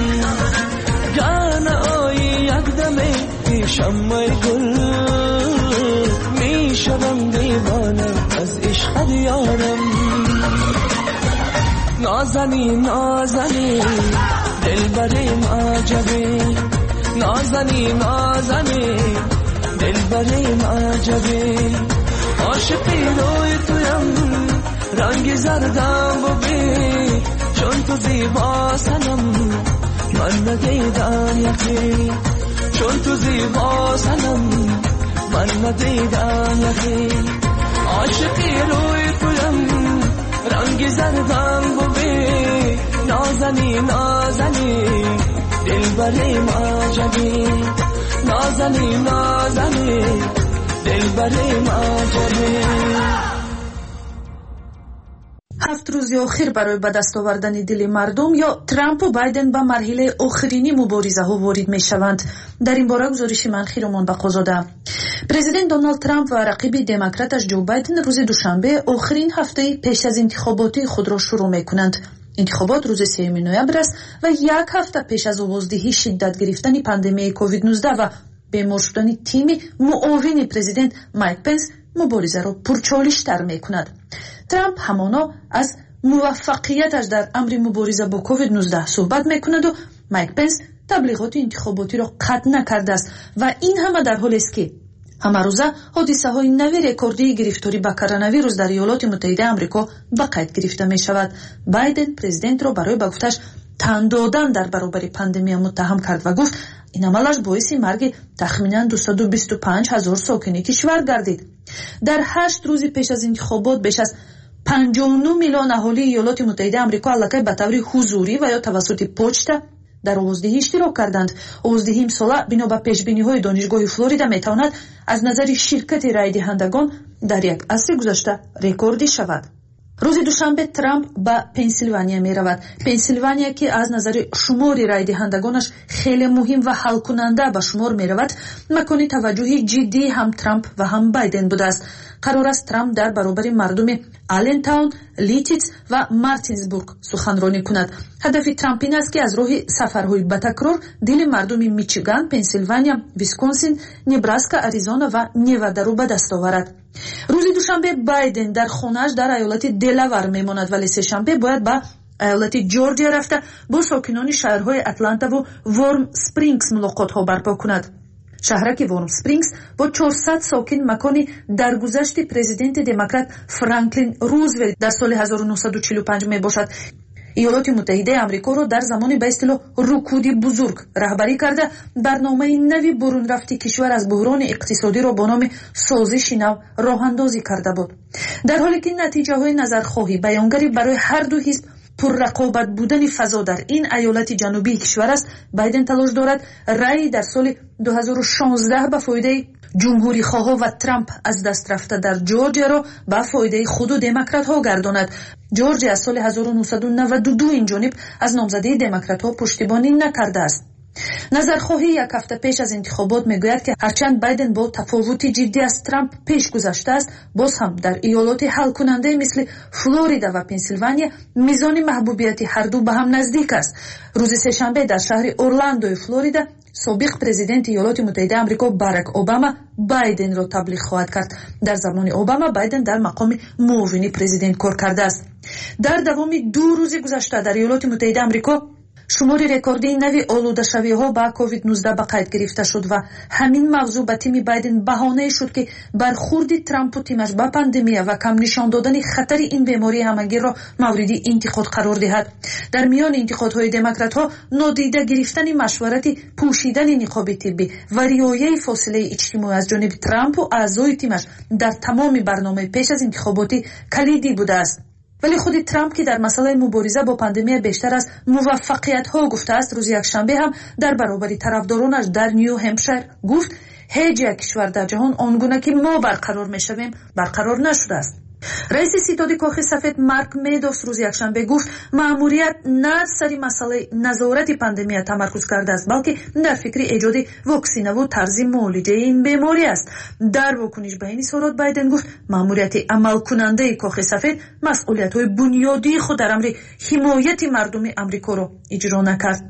گر نآیی یک دمی پیشم ای گل، میشوم دیوانه از عشق یارم، نازنی نازنی دلبریم عجبی، نازنی نازنی دلبریم عجبی، عاشقی روی تویم رنگ زردم ببین، چون تو زیبا سنم من ندیدم یکی، چون تو زیبا سنم من ندیدم یکی، عاشقی روی تویم رنگ زردم ببین، نازنی نازنی دلبریم عجبی، نازنی نازنی دلبریم عجبی. ҳафт рӯзи охир барои ба даст овардани дили мардум ё Трампу Байден ба марҳилаи охирини муборизаҳо ворид мешаванд. дар ин бора гузориши ман Хиромон Бақозода. Президент Доналд Трамп ва рақиби демократаш Ҷо Байден рӯзи душанбе охирин ҳафтаи пеш аз интихоботии худро шурӯъ мекунанд. интихобот рӯзи сеюми ноябр аст ва як ҳафта пеш аз овоздиҳии шиддат гирифтани пандемияи ковид нуздаҳ ва бемор шудани тими муовини президент Майк Пенс муборизаро пурчолиштар мекунад. Трамп ҳамоно аз муваффақияташ дар амри мубориза бо ковид нуздаҳ суҳбат мекунаду Майк Пенс таблиғоти интихоботиро қатъ накардааст ва ин ҳама дар ҳолест ки ҳамарӯза ҳодисаҳои нави рекордии гирифторӣ ба коронавирус дар Иёлоти Муттаҳидаи Амрико ба қайд гирифта мешавад. Байден президентро барои ба гуфташ тан додан дар баробари пандемия муттаҳам кард ва гуфт ин амалаш боиси марги тахминан дусаду бисту панҷ ҳазор сокини кишвар гардид. дар ҳашт рӯзи пеш аз интихобот беш аз панҷоҳу ну миллион аҳолии Иёлоти Муттаҳидаи Амрико аллакай ба таври ҳузурӣ ва ё тавассути почта дар овоздиҳӣ иштирок карданд. Овоздиҳии имсола бино ба пешбиниҳои донишгоҳи Флорида метавонад аз назари ширкати райдиҳандагон дар як асри гузашта рекордӣ шавад. рӯзи душанбе Трамп ба Пенсилвания меравад. Пенсилвания ки аз назари шумори райдиҳандагонаш хеле муҳим ва ҳалкунанда ба шумор меравад, макони таваҷҷӯҳи ҷиддии ҳам Трамп ва ҳам Байден будааст. қарор аст Трамп дар баробари мардуми Аллентаун, Литиц ва Мартинсбург суханронӣ кунад. ҳадафи Трамп ин аст ки аз роҳи сафарҳои батакрор дили мардуми Мичиган, Пенсилвания, Висконсин, Небраска, Аризона ва Невадаро ба даст оварад. рӯзи душанбе Байден дар хонааш дар аёлати Делавар мемонад, вале сешанбе бояд ба аёлати Ҷорҷия рафта бо сокинони шаҳрҳои Атлантаву Ворм Спрингс мулоқотҳо барпо кунад. шаҳраки Ворм Спрингс бо чорсад сокин макони даргузашти президенти демократ Франклин Рузвелт дар соли ҳазору нуҳсаду чилу панҷ мебошад. Иёлоти Муттаҳидаи Амрикоро дар замони ба истилоҳ рукуди бузург раҳбарӣ карда барномаи нави бурунрафти кишвар аз буҳрони иқтисодиро бо номи созиши нав роҳандозӣ карда буд. дар ҳоле ки натиҷаҳои назархоҳӣ баёнгари барои ҳарду ҳизб пуррақобат будани фазо дар ин аёлати ҷанубии кишвар аст, Байден талош дорад раъи дар соли дуҳазору шонздаҳ ба фоидаи ҷумҳурихоҳо ва Трамп аз даст рафта дар Ҷорҷияро ба фоидаи худу демократҳо гардонад. Ҷорҷия аз соли ҳазору нуҳсаду наваду ду инҷониб аз номзадии демократҳо пуштибонӣ накардааст. назархоҳӣ як ҳафта пеш аз интихобот мегӯяд ки ҳарчанд Байден бо тафовути ҷиддӣ аз Трамп пеш гузаштааст, боз ҳам дар иёлоти ҳалкунандаe мисли Флорида ва Пенсилвания мизони маҳбубияти ҳарду ба ҳам наздик аст. рӯзи сешанбе дар шаҳри Орландои Флорида собиқ президенти Иёлоти Муттаҳидаи Амрико Барак Обама Байденро таблиғ хоҳад кард. дар замони Обама Байден дар мақоми муовини президент кор кардааст. дар давоми ду рӯзи гузашта дар Иёлоти Муттаҳидаи Амрико шумори рекордии нави олудашавиҳо ба ковид нуздаҳ ба қайд гирифта шуд ва ҳамин мавзӯъ ба тими Байден баҳонае шуд ки бархурди Трампу тимаш ба пандемия ва камнишон додани хатари ин бемории ҳамагирро мавриди интиқод қарор диҳад. дар миёни интиқодҳои демократҳо нодида гирифтани машварати пӯшидани ниқоби тиббӣ ва риояи фосилаи иҷтимоӣ аз ҷониби Трампу аъзои тимаш дар тамоми барномаи пеш аз интихоботӣ калидӣ будааст. вале худи Трамп ки дар масъалаи мубориза бо пандемия бештар аз муваффақиятҳо гуфтааст, рӯзи якшанбе ҳам дар баробари тарафдоронаш дар Нью Хемпшир гуфт ҳеҷ як кишвар дар ҷаҳон он гуна ки мо барқарор мешавем барқарор нашудааст. раиси ситоди Кохи сафед Марк Медовс рӯзи якшанбе гуфт маъмурият на сари масъалаи назорати пандемия тамаркуз кардааст, балки дар фикри эҷоди воксинаву тарзи муолиҷаи ин беморӣ аст. дар вокуниш ба ин изҳорот Байден гуфт маъмурияти амалкунандаи Кохи сафед масъулиятҳои бунёдии худ дар амри ҳимояти мардуми Амрикоро иҷро накард.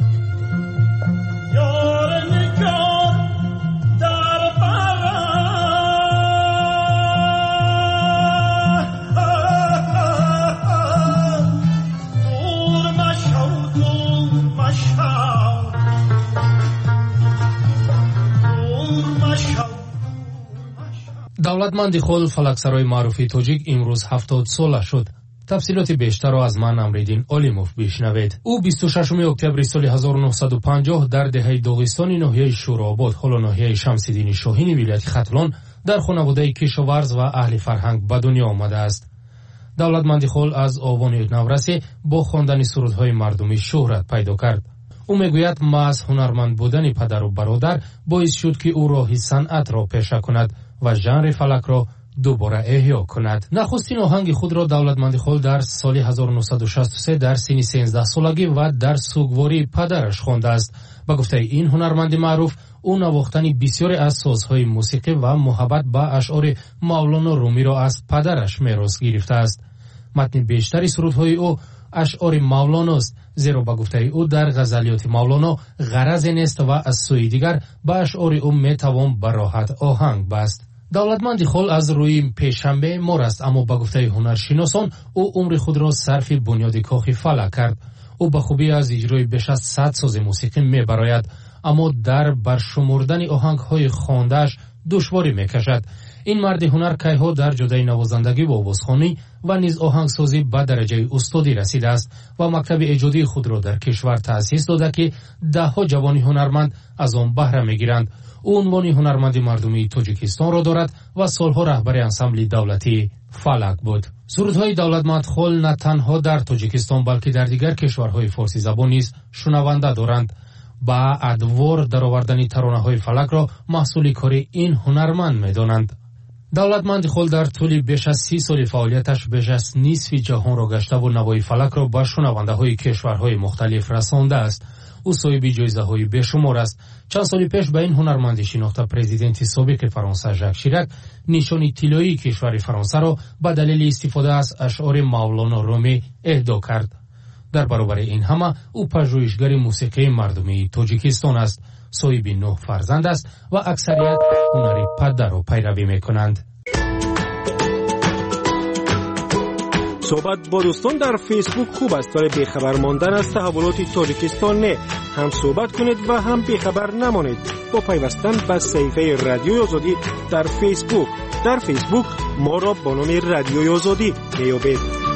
давлатманди хол фалаксарои маъруфи тоҷик имрӯз ҳафтод сола шуд. тафсилоти бештарро аз ман Амриддин Олимов бишнавед. ӯ бисту шашуми октябри соли ҳазору нуҳсаду панҷоҳ дар деҳаи Доғистони ноҳияи Шӯрообод ҳоло ноҳияи Шамсиддини Шоҳини вилояти Хатлон дар хонаводаи кишоварз ва аҳли фарҳанг ба дунё омадааст. давлатманди хол аз овони наврасе бо хондани сурудҳои мардумӣ шӯҳрат пайдо кард. ӯ мегӯяд маҳз ҳунарманд будани падару бародар боис шуд ки ӯ роҳи санъатро пеша кунад ва жанри фалакро дубора эҳё кунад. нахустин оҳанги худро давлатманди хол дар соли ҳазору нуҳсаду шасту се дар синни сенздаҳсолагӣ ва дар сугвории падараш хондааст. ба гуфтаи ин ҳунарманди маъруф ӯ навохтани бисёре аз созҳои мусиқӣ ва муҳаббат ба ашъори Мавлоно Румиро аз падараш мерос гирифтааст. матни бештари сурудҳои ӯ اشعار مولاناست، زیرا به گفته او در غزلیات مولانا غرض نیست و از سوی دیگر به اشعار او میتوان به راحت آهنگ بست. دولتمند خل از روی پیشنبه مور است، اما به گفته هنرشناسان او عمر خود را صرف بنیاد کاخ فلک کرد. او به خوبی از اجرای بیش از صد ساز موسیقی میبراید، اما در برشمردن آهنگ های خوانده‌اش دشواری میکشد. این مرد هنر کیها در جدای نوازندگی و آوازخوانی و نیز آهنگسازی به درجه استادی رسیده است و مکتب ایجادی خود را در کشور تأسیس داده که ده ها جوان هنرمند از آن بهره میگیرند. او عنوان هنرمند مردمی تاجیکستان را دارد و سالها رهبر انسمبل دولتی فلک بود. سرودهای دولتمند خل نه تنها در تاجیکستان بلکه در دیگر کشورهای فارسی زبان نیز شنونده دارند. با ادوار در آوردن ترانه‌های فلک را محصول کار این هنرمند می‌دانند. دولتمند خل در طول بیش از سی سال فعالیتش بیش از نصف جهان را گشته و نوای فلک را به شنونده‌های کشورهای مختلف رسانده است. او صاحب جایزه‌های بیشمار است. چند سال پیش به این هنرمند شناخته پرزیدنت سابق فرانسه ژاک شیراک نشان طلایی کشور فرانسه را به دلیل استفاده از اشعار مولانا رومی اهدا کرد. در برابر این همه او پژوهشگر موسیقی مردمی تاجیکستان است. صاحب نه فرزند است و اکثریت هنر پدر را پیروی می‌کنند. صحبت با دوستان در فیسبوک خوب است، ولی بیخبر ماندن از تحولات تاجیکستان نه. هم صحبت کنید و هم بیخبر نمانید با پیوستن به صفحه رادیوی آزادی در فیسبوک. در فیسبوک ما را با نام رادیوی آزادی میابید.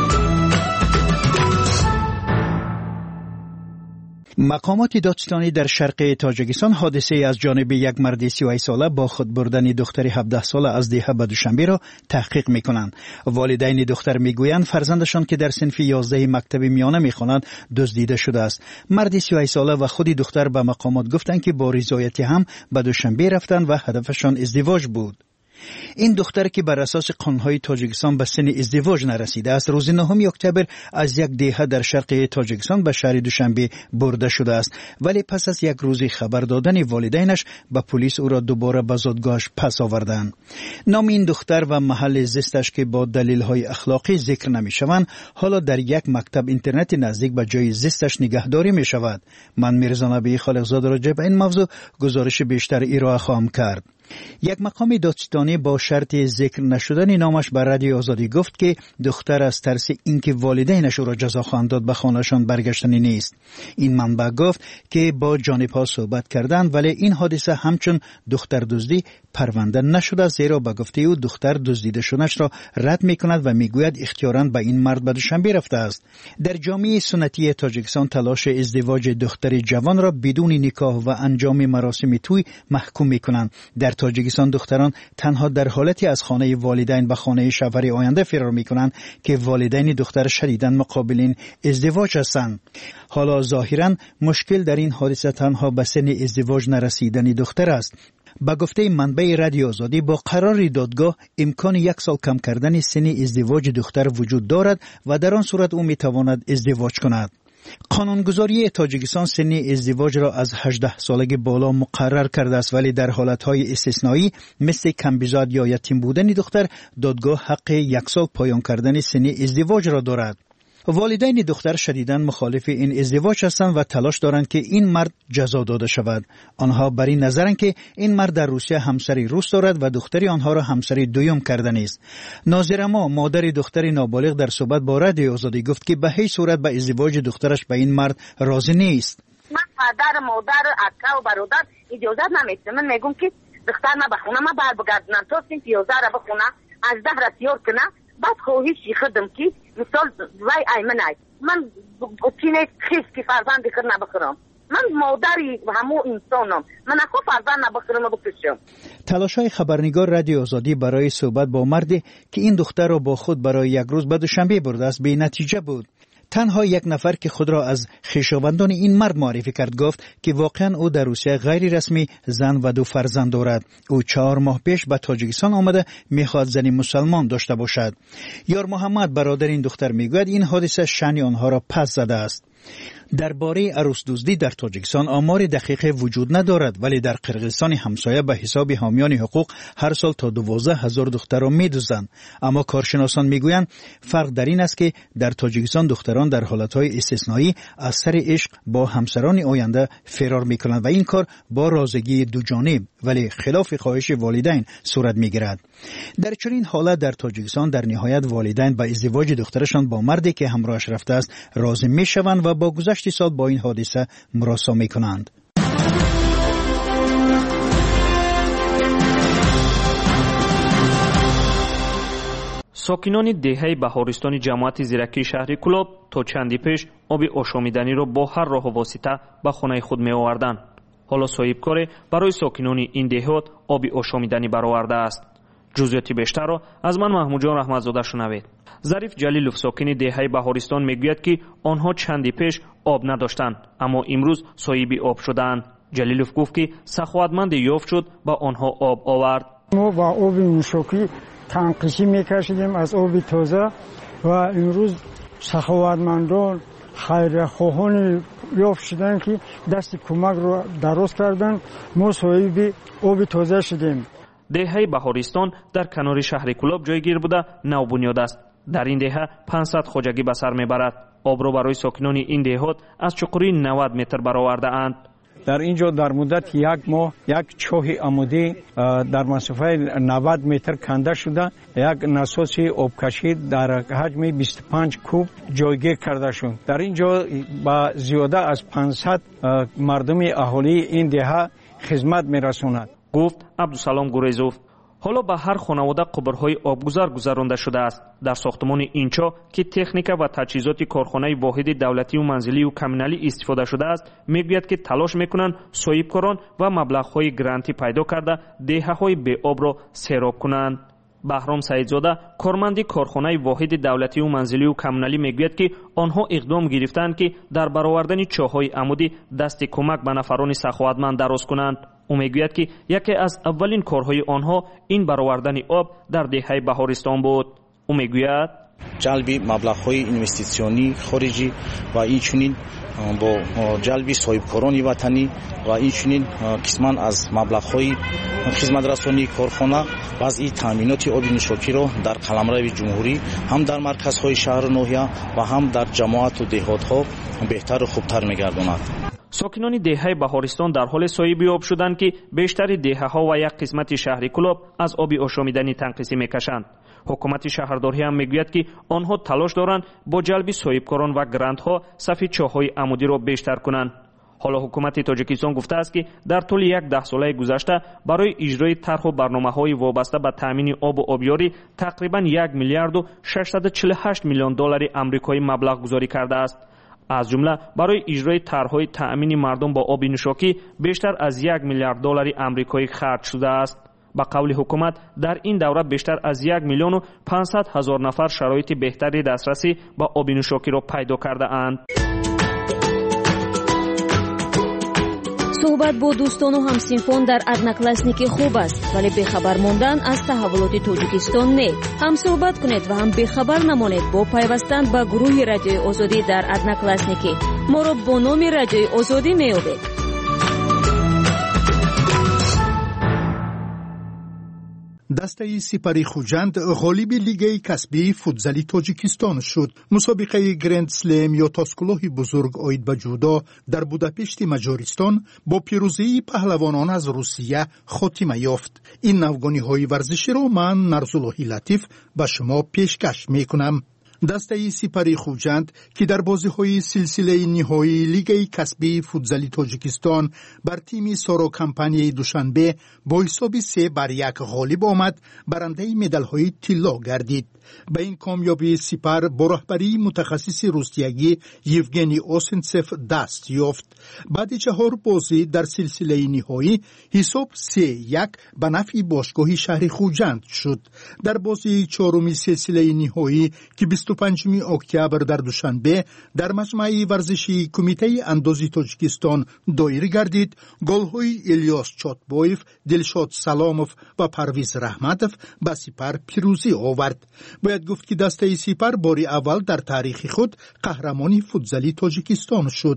مقامات دادستانی در شرق تاجیکستان حادثه از جانب یک مرد سی و هشت ساله با خود بردن دختر هفده ساله از دیه به دوشنبه را تحقیق میکنند. والدین دختر میگویند فرزندشان که در صنف یازده مکتب میانه میخواند دزدیده شده است. مرد سی و هشت ساله و خود دختر به مقامات گفتند که با رضایت هم به دوشنبه رفتند و هدفشان ازدواج بود. این دختر که بر اساس قانون‌های تاجیکستان به سن ازدواج نرسیده است، روز نهم اکتبر از یک دیه در شرق تاجیکستان به شهر دوشنبه برده شده است، ولی پس از یک روز خبر دادن والدینش به پلیس او را دوباره به زادگاهش پس آوردند. نام این دختر و محل زیستش که با دلیل‌های اخلاقی ذکر نمی‌شوند، حالا در یک مکتب اینترنتی نزدیک به جای زیستش نگهداری می‌شود. من میرزا نبی خالقزاده راجع به این موضوع گزارش بیشتر ارائه خواهم کرد. یک مقام دادستانی با شرط ذکر نشدن نامش بر رادیو آزادی گفت که دختر از ترس اینکه والدینش او را جزا خواهند داد به خانه‌شان برگشتنی نیست. این منبع گفت که با جانب‌ها صحبت کردند، ولی این حادثه همچون دختر دزدی پرونده نشده، زیرا به گفته او دختر دزدیده شدنش را رد می‌کند و میگوید اختیاراً به این مرد به دوشنبه رفته است. در جامعه سنتی تاجیکستان تلاش ازدواج دختر جوان را بدون نکاح و انجام مراسم توی محکوم می‌کنند. در تاجیکستان دختران تنها در حالتی از خانه والدین به خانه شوهر آینده فرار می‌کنند که والدین دختر شدیداً مقابلین ازدواج هستند. حالا ظاهراً مشکل در این حادثه تنها به سن ازدواج نرسیدن دختر است. با گفته منبع رادیو آزادی با قرار دادگاه امکان یک سال کم کردن سن ازدواج دختر وجود دارد و در آن صورت او میتواند ازدواج کند. قانونگذاری تاجیکستان سن ازدواج را از هجده سالگی بالا مقرر کرده است، ولی در حالتهای استثنایی مثل کمبیزاد یا یتیم بودن دختر دادگاه حق یک سال پایان کردن سن ازدواج را دارد. والدین دختر شدیداً مخالف این ازدواج هستند و تلاش دارند که این مرد جزا داده شود. آنها بر این نظرند که این مرد در روسیه همسری روس دارد و دختری آنها را همسری دوم کردن است. ناظر ما مادر دختری نابالغ در صحبت با رادیو آزادی گفت که به هیچ صورت به ازدواج دخترش به این مرد راضی نیست. من پدر مادر اکا و برادر اجازه نمیدم. من میگم که دختر ما به خونه ما بر بگردونن تا سن یازده را بخونه از ده را تیار کنه. بعد خواهی شیخدم که مثال وی ایمنای من چینه خیست که فرزند بخیر نبخرم. من مادری و همو انسانم. من اخو فرزند نبخرم و بکشم. تلاش های خبرنگار رادیو آزادی برای صحبت با مردی که این دختر را با خود برای یک روز به دوشنبه برده است بی نتیجه بود. تنها یک نفر که خود را از خویشاوندان این مرد معرفی کرد گفت که واقعا او در روسیه غیر رسمی زن و دو فرزند دارد. او چهار ماه پیش به تاجیکستان آمده میخواد زنی مسلمان داشته باشد. یار محمد برادر این دختر میگوید این حادثه شأن آنها را پس زده است. درباره عروس دزدی در تاجیکستان آمار دقیق وجود ندارد، ولی در قرقیزستان همسایه به حساب حامیان حقوق هر سال تا دوازده هزار دختر را می‌دزدند. اما کارشناسان میگویند فرق در این است که در تاجیکستان دختران در حالتهای استثنایی از سر عشق با همسران آینده فرار میکنند و این کار با رازگی دو جانب ولی خلاف خواهش والدین صورت میگیرد. در چنین حالت در تاجیکستان در نهایت والدین به ازدواج دخترشان با مردی که همراهش رفته است راضی میشوند و با گذشت سال با این حادثه مراسم میکنند. ساکنان دهه بهارستان جماعت زیرکی شهر کلاب تا چندی پیش آب آشامیدنی را با هر راه و واسطه به خانه خود می آوردند. حالا صاحبکار برای ساکنان این دهات آب آشامیدنی برآورده است. جزئیات بیشتر را از من محمود جان رحمتزاده شنوید. ظریف جلیلوف ساکن دهه بهارستان میگوید که آنها چندی پیش آب نداشتند اما امروز صاحب آب شدند. جلیلوف گفت که سخاوتمند یافت شد با آنها آب آورد. ما با آب مشکی تنقیسی میکشیدیم از آب تازه و امروز سخاوتمندان خیرخواهان یافت شدند که دست کمک رو دراز کردند. ما صاحب آب تازه شدیم. دهه بهارستان در کنار شهر کلاب جایگیر بوده نو بنیاد است. در این دهه پانصد خواجگی به سر میبرد. آب را برای ساکنان این دهات از چقوری نود متر برآورده اند. در اینجا در مدت یک ماه یک چاه عمودی در مسافت نود متر کنده شده، یک نساس آبکشی در حجم بیست و پنج کوب جایگیر کرده شد. در اینجا با زیاده از پانصد مردم اهالی این دهه خدمت میرساند، گفت عبدالسلام گریزوف. حالا به هر خانواده قبرهای آبگذر گذرانده شده است. در ساختمان اینچا که تکنیک و تجهیزات کارخانه واحد دولتی و منزلی و کمونالی استفاده شده است، میگوید که تلاش میکنند صاحبکاران و مبلغهای گرانتی پیدا کرده دهه‌های بی آب را سیراب کنند. بهرام سعیدزاده کارمند کارخانه واحد دولتی و منزلی و کمونالی میگوید که آنها اقدام گرفتند که در برآوردن چاه‌های عمودی دست کمک به نفران سخاوتمند دراز کنند. او میگوید که یکی از اولین کارهای آنها این برآوردن آب در دهه بهارستان بود. او میگوید جلب مبلغ‌های اینوستیسیونی خارجی و اینچنین با جلب صاحبکاران وطنی و اینچنین قسما از مبلغ‌های خدمترسانی کارخانه وضع تامینات آب نوشابه را در قلمرو جمهوری هم در مرکزهای شهر ناحیه و هم در جماعت و دهات‌ها بهتر و خوبتر می‌گرداند. ساکنان دهه بهارستان در حال صاحب آب شدند که بیشتر دهه‌ها و یک قسمت شهر کلاب از آب آشامیدنی تنقیسی میکشند. حکومت شهرداری هم میگوید که آنها تلاش دارند با جلب صاحبکاران و گرانت‌ها صف چاه‌های عمودی را بیشتر کنند. حالا حکومت تاجیکستان گفته است که در طول یک ده ساله گذشته برای اجرای طرح و برنامه‌های وابسته به تامین آب و آبیاری تقریباً یک میلیارد و ششصد و چهل و هشت میلیون دلار آمریکایی مبلغ گذاری کرده است. از جمله برای اجرای طرح‌های تأمین مردم با آب نوشابه بیشتر از یک میلیارد دلار آمریکایی خرج شده است. با قول حکومت در این دوره بیشتر از یک میلیون و پانصد هزار نفر شرایط بهتری دسترسی با آب نوشابه را پیدا کرده اند. صحبت با دوستان و همسینفان در ادناکلاسنیکی خوب است، ولی بخبر ماندن از تحولات تاجیکستان نه. هم صحبت کنید و هم بخبر نمانید با پیوستن به گروه رادیوی آزادی در ادناکلاسنیکی. ما را با نام رادیوی آزادی می‌یابید. دسته سپری خوجند غالب لیگ کسبی فوتزالی تاجیکستان شد. مسابقه گرند سلم یا تاسکلوه بزرگ آید به جودا در بوداپشت مجارستان با پیروزی پهلوانان از روسیه خاتمه یافت. این نوگانی های ورزشی را من نرزالله لطیف به شما پیشکش می کنم. دسته سپری خوجند که در بازی‌های سلسله نهایی لیگ کسبی فوتزالی تاجیکستان بر تیم سارا کمپانی دوشنبه با حساب سه بر یک غالب آمد، برنده مدال‌های طلا گردید. به این کامیابی سپر با رهبری متخصص روسیایی یوگنی اوسنتسف دست یافت. بعد چهار بازی در سلسله نهایی حساب سه یک به نفع باشگاه شهر خوجند شد. در بازی چهارمی سلسله نهایی که بیست و پنجم اکتبر در دوشنبه در مجمع ورزشی کمیته اندازی تاجیکستان دایر گردید، گل‌های الیاس چاتبایف، دلشاد سلاموف و پرویز رحمتوف به سپر پیروزی آورد. باید گفت که دسته سپر باری اول در تاریخ خود قهرمانی فوتزالی تاجیکستان شد.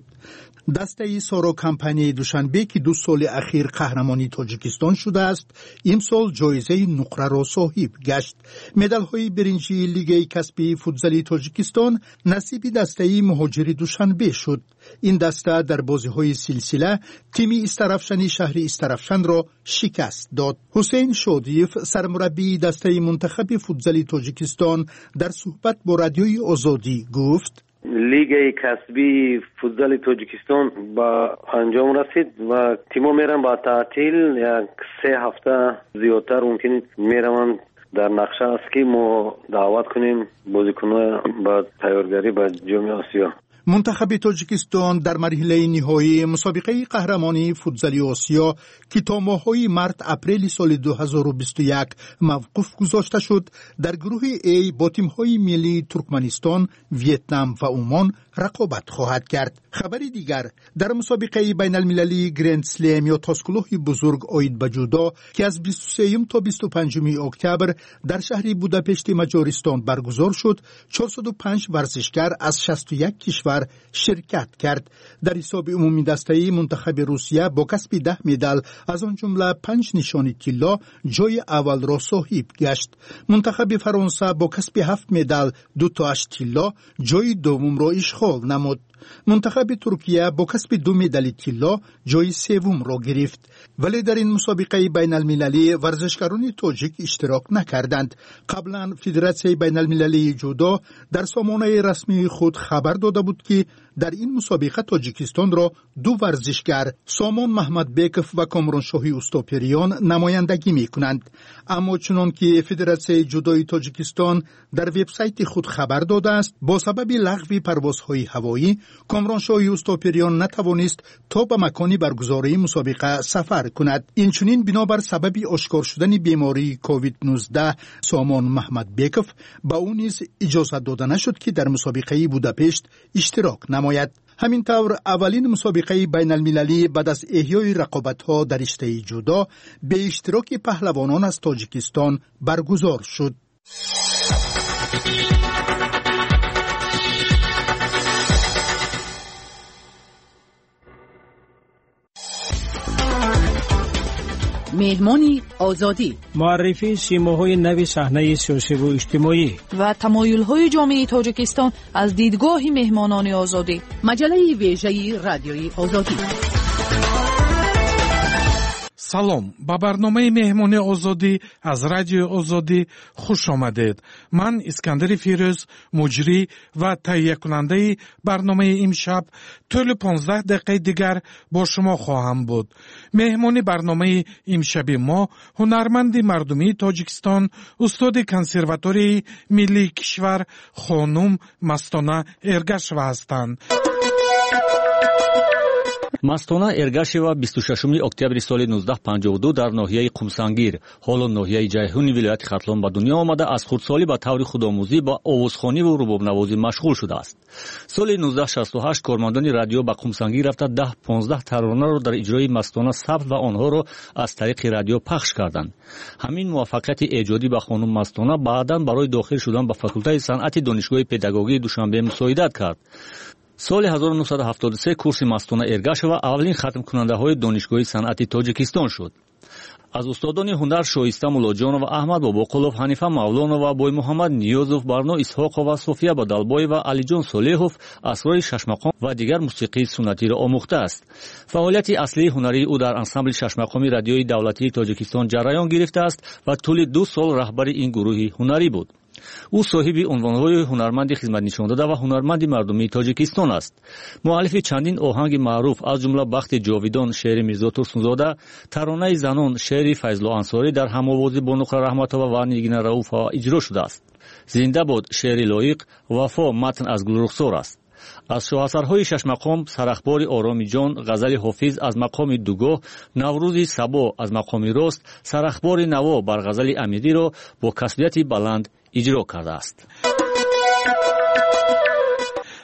دسته سارا کمپانی دوشنبه که دو سال اخیر قهرمانی تاجیکستان شده است، امسال جایزه نقره را صاحب گشت. مدال های برنجی لیگ کسبی فوتزالی تاجیکستان نصیب دسته مهاجر دوشنبه شد. این دسته در بازی های سلسله تیم استرافشن شهر استرافشن را شکست داد. حسین شادیف سرمربی دسته منتخب فوتزالی تاجیکستان در صحبت با رادیوی آزادی گفت: لیگ کسبی فوتزال تاجیکستان با انجام رسید و تیم‌ها میرن با تعطیل یک سه هفته زیادتر ممکن میرن. در نقشه است که ما دعوت کنیم بازیکن‌ها با تیارگری به جام آسیا. منتخب تاجیکستان در مرحله نهایی مسابقه قهرمانی فوتزالی آسیا که تا ماه‌های مارس اپریل سال دو هزار و بیست و یک موقوف گذاشته شد، در گروه A با تیم‌های ملی ترکمنستان، ویتنام و عمان رقابت خواهد کرد. خبری دیگر در مسابقه بین المللی گرند سلم یا تاسکلوه بزرگ آید به جودو که از بیست و سه تا بیست و پنج اکتبر در شهر بوداپشت مجارستان برگزار شد، چهارصد و پنج ورزشکار از شصت و یک کشور شرکت کرد. در حساب عمومی دسته منتخب روسیه با کسب ده مدال از آن جمله پنج نشانی طلا جای اول را صاحب گشت. منتخب فرانسه با کسب هفت مدال دو تاش طلا جای دوم را اشغال نمود. منتخب ترکیه با کسب دو مدال طلا جای سوم را گرفت. ولی در این مسابقه بین المللی ورزشکاران تاجیک اشتراک نکردند. قبلا فدراسیون بین المللی جودو در سامانه رسمی خود خبر داده بود که در این مسابقه تاجیکستان را دو ورزشکار سامان محمد بیکف و کامرانشاهی استوپریان نمایندگی می کنند. اما چنان که فدراسیون جودوی تاجیکستان در وبسایت خود خبر داده است، با سبب لغو پروازهای هوایی کامرانشاهی استوپریان نتوانست تا به مکانی برگزاری مسابقه سفر کند. اینچنین بنابر سبب آشکار شدن بیماری کووید نوزده سامان محمد بیکف با او نیز اجازه داده نشد که در مسابقه بوداپشت اشتراک نماید. همینطور اولین مسابقه بین المللی بعد از احیای رقابت‌ها در رشته جودو به اشتراک پهلوانان از تاجیکستان برگزار شد. مهمانی آزادی، معرفی سیماهای نو صحنه سیاسی و اجتماعی و تمایل‌های جامعه تاجیکستان از دیدگاه مهمانان آزادی. مجله ویژه رادیوی آزادی. салом ба барномаи меҳмони озодӣ аз радиои озодӣ хуш омадед. ман искандари фирӯз, муҷрӣ ва таҳиякунандаи барномаи имшаб тӯли понздаҳ дақиқаи дигар бо шумо хоҳам буд. меҳмони барномаи имшаби мо ҳунарманди мардумии тоҷикистон, устоди консерваторияи миллии кишвар хонум Мастона Эргашева ҳастанд. Мастона Эргашева бисту шашуми октябри соли нуздаҳ панҷоҳ و دو дар ноҳияи Қумсангир, ҳоло ноҳияи Ҷайҳуни вилояти Хатлон ба дунё омада, аз хурдсолӣ ба таври худомӯзӣ ба овозхониву рубобнавозӣ машғул шудааст. соли нуздаҳ шасту ҳашт кормандони радио ба Қумсангир рафта даҳ понздаҳ таронаро дар иҷрои Мастона сабт ва онҳоро аз тариқи радио пахш карданд. ҳамин муваффақияти эҷодӣ ба хонум Мастона баъдан барои дохил шудан ба факултаи санъати донишгоҳи педагогии Душанбе мусоидат кард. соли ҳазору нуҳсаду ҳафтоду се курси Мастона Эргашева аввалин хатмкунандаҳои донишгоҳи санъати Тоҷикистон шуд. аз устодони ҳунар Шоиста Муллоҷонова, Аҳмад Бобоқулов, Ҳанифа Мавлонова, Боймуҳаммад Ниёзов, Барно Исҳоқова, София Бадалбоева, Алиҷон Солеҳов асрори шашмақом ва дигар мусиқии суннатиро омӯхтааст. фаъолияти аслии ҳунарии ӯ дар ансамбли шашмақоми радиои давлатии Тоҷикистон ҷараён гирифтааст ва тӯли ду сол раҳбари ин гурӯҳи ҳунарӣ буд. ӯ соҳиби унвонҳои ҳунарманди хизматнишондода ва ҳунарманди мардумии Тоҷикистон аст. муаллифи чандин оҳанги маъруф, аз ҷумла Бахти ҷовидон шеъри Мирзо Турсунзода, таронаи занон шеъри Файзло Ансорӣ дар ҳамовози бо Нуқра Раҳматова ва Нигина Раӯфова иҷро шудааст. зинда бод шеъри лоиқ, вафо матн аз Гулрухсор аст. аз шоҳасарҳои шашмақом Сарахбори Оромиҷон, ғазали Ҳофиз аз мақоми дугоҳ, Наврӯзи Сабо аз мақоми рост, Сарахбори Наво бар ғазали Амидиро бо касбияти баланд иҷро кардааст.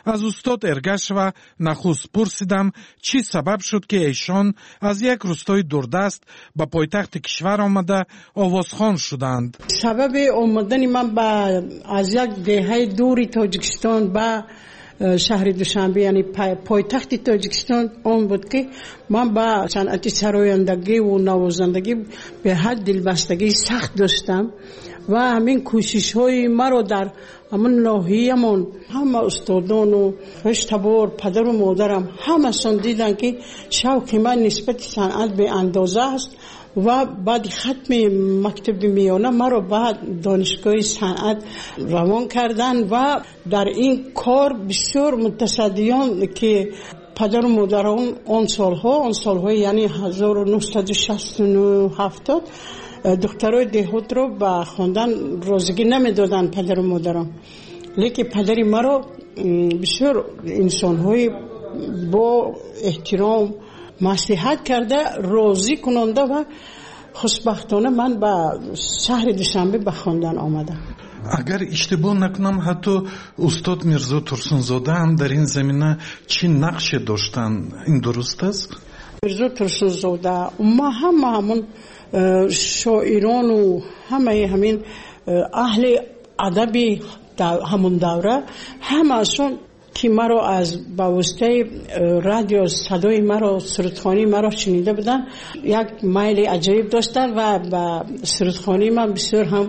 از استاد ارگش و نخست پرسیدم چی سبب شد که ایشان از یک روستای دوردست به پایتخت کشور آمده آوازخوان شدند. سبب آمدن من به از یک دهه دوری تاجیکستان به شهر دوشنبه یعنی پایتخت تاجیکستان اون بود که من با صنعت سرایندگی و نوازندگی به حد دلبستگی سخت داشتم و همین کوشش های مرا در همون ناحیه‌مون همه استادان و رشته‌بار پدر و مادرم همه سن دیدن که شوق من نسبت صنعت به اندازه است و بعد ختم مکتب میانه مرا بعد دانشگاه صنعت روان کردن و در این کار بسیار متصدیان که پدر و مادرم اون سالها اون سالها یعنی هزار و نهصد و شصت و نه هفتاد دخترای دهات رو به خواندن رازگی نمیدادن پدر و مادرم، لیکن پدری مرا بسیار انسان‌های با احترام مصلحت کرده راضی کننده و خوشبختانه من به شهر دوشنبه به خواندن آمدم. اگر اشتباه نکنم حتی استاد میرزا ترسونزاده هم در این زمینه چی نقش داشتن، این درست است؟ میرزا ترسونزاده ما هم همون شاعران و همه همین اهل ادب همون دوره همه‌شون که مرا از با واسطه رادیو صدای مرا سرودخوانی مرا شنیده بودن یک میل عجیب داشتن و با سرودخوانی من بسیار هم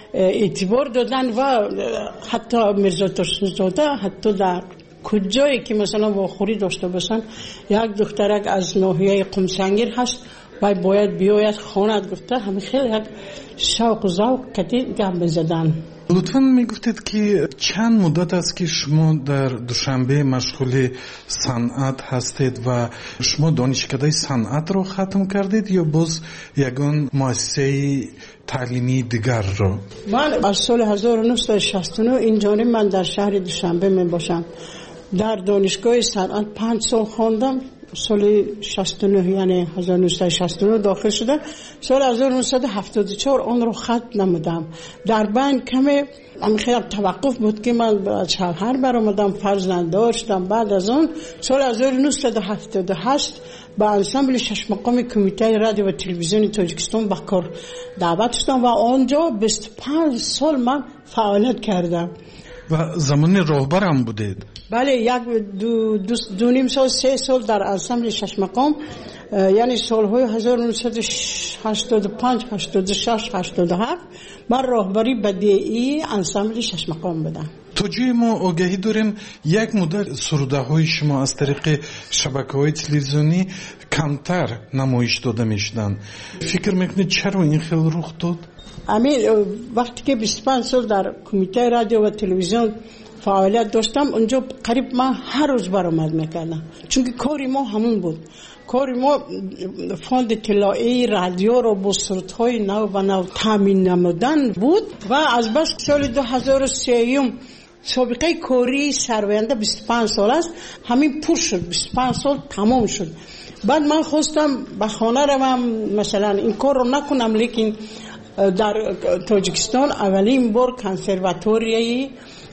اعتبار دادن و حتی میرزا ترسونزاده حتی در کجایی که مثلا واخوری داشته باشن یک دخترک از ناحیه قمسنگیر هست و باید بیاید خواند گفته همه خیلی یک شوق و ذوق کتی گپ بزدن. لطفاً میگفتید که چند مدت است که شما در دوشنبه مشغول صنعت هستید و شما دانشکده صنعت رو ختم کردید یا باز یگان مؤسسه تعلیمی دیگر رو؟ من از سال هزار و نهصد و شصت و نه اینجانب من در شهر دوشنبه می باشم. در دانشگاه صنعت پنج سال خواندم. سال شصت و نه یعنی هزار و نهصد و شصت و نه داخل شده. سال هزار و نهصد و هفتاد و چهار آن رو ختم نمودم. در بین کمی من خیلی توقف بود که من از شوهر برآمدم، فرزند داشتم. بعد از آن سال هزار و نهصد و هفتاد و هشت با انسامبل شش مقام کمیته رادیو و تلویزیون تاجیکستان به کار دعوت شدم و آنجا بیست و پنج سال من فعالیت کردم. و زمان راهبر هم بودید؟ بله، یک دو, دو, دو نیم سال سه سال در انسامبل شش مقام یعنی سالهای هزار و نهصد و هشتاد و پنج هشتاد و شش هشتاد و هفت من راهبری بدیعی انسامبل شش مقام بودم. تا جای ما آگاهی داریم یک مدت سروده های شما از طریق شبکه های تلویزیونی کمتر نمایش داده میشدن. فکر میکنید چرا این خیلی رخ داد؟ امین وقتی که بیست و پنج سال در کمیته رادیو و تلویزیون فعالیت داشتم اونجا قریب من هر روز برآمد میکردم، چون که کاری ما همون بود. کاری ما فاند اطلاعی رادیو رو با سرودهای نو و نو تامین نمودن بود و از بس سال دو هزار و سه سابقه کاری سرورنده بیست و پنج سال است، همین پر شد، بیست و پنج سال تمام شد. بعد من خواستم به خانه روم مثلا این کار رو نکنم، لیکن در تاجیکستان اولین بار کنسرواتوریایی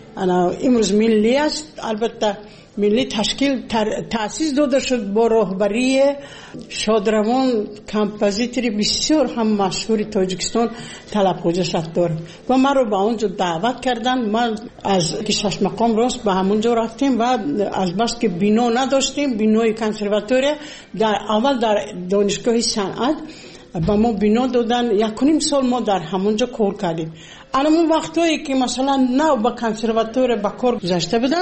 امروز ملی است، البته ملی تشکیل تأسیس داده شد با راهبری شادروان کمپوزیتوری بسیار هم مشهور تاجیکستان طلبخواجه ستار و من رو به اونجا دعوت کردن. من از شش مقام راست به همونجا رفتیم و از بس که بنا نداشتیم، بنای کنسرواتوری در اول در دانشگاه صنعت با ما بنا دادن، یک و نیم سال ما در همونجا کار کردیم. الان وقتایی که مثلا نو با کنسرواتور با کار گذاشته بودم،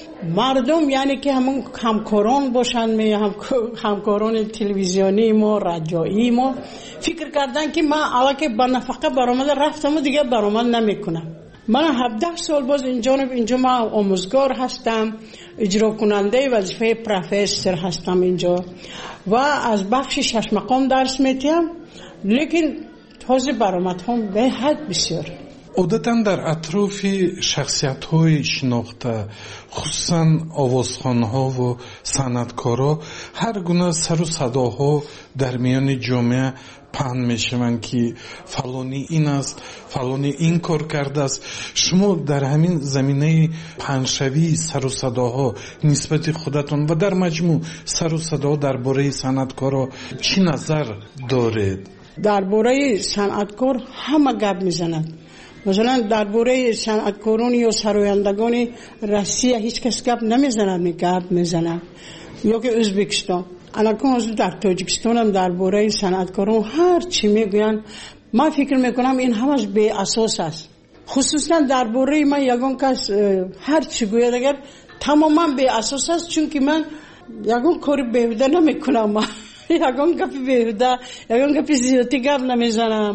مردم یعنی که همون همکاران باشن، می هم همکاران تلویزیونی ما رادیویی ما فکر کردن که من الان که با نفقه برآمده رفتم و دیگه برآمد نمیکنم. من هفده سال باز اینجا اینجا ما آموزگار هستم، اجرا کننده وظیفه پروفسور هستم اینجا و از بخش شش مقام درس میتیم، لیکن تازه برآمد هم به حد بسیار. عادتاً در اطراف شخصیت های شناخته خصوصاً آوازخوان ها و صنعتکارا هر گونه سر و صداها در میان جامعه پهن میشوند که فلانی این است، فلانی این کار کرده است. شما در همین زمینه پهنشوی سر و صداها نسبت خودتون و در مجموع سر و صدا درباره صنعتکارا چی نظر دارید؟ درباره صنعتکار همه گپ میزنند. مثلا درباره صنعتکاران یا سرایندگان روسیه هیچ کس گپ نمیزند، گپ میزنند. یا که ازبکستان، الان در تاجیکستان هم درباره صنعتکاران هر چی میگوین، من فکر میکنم این همش بی اساس است. خصوصا درباره من یگان کس هر چی گوید اگر تماما بی اساس است، چون که من یگان کاری بیهوده نمیکنم، من یگان گپی بیهوده، یگان گپی زیادی گپ نمیزنم.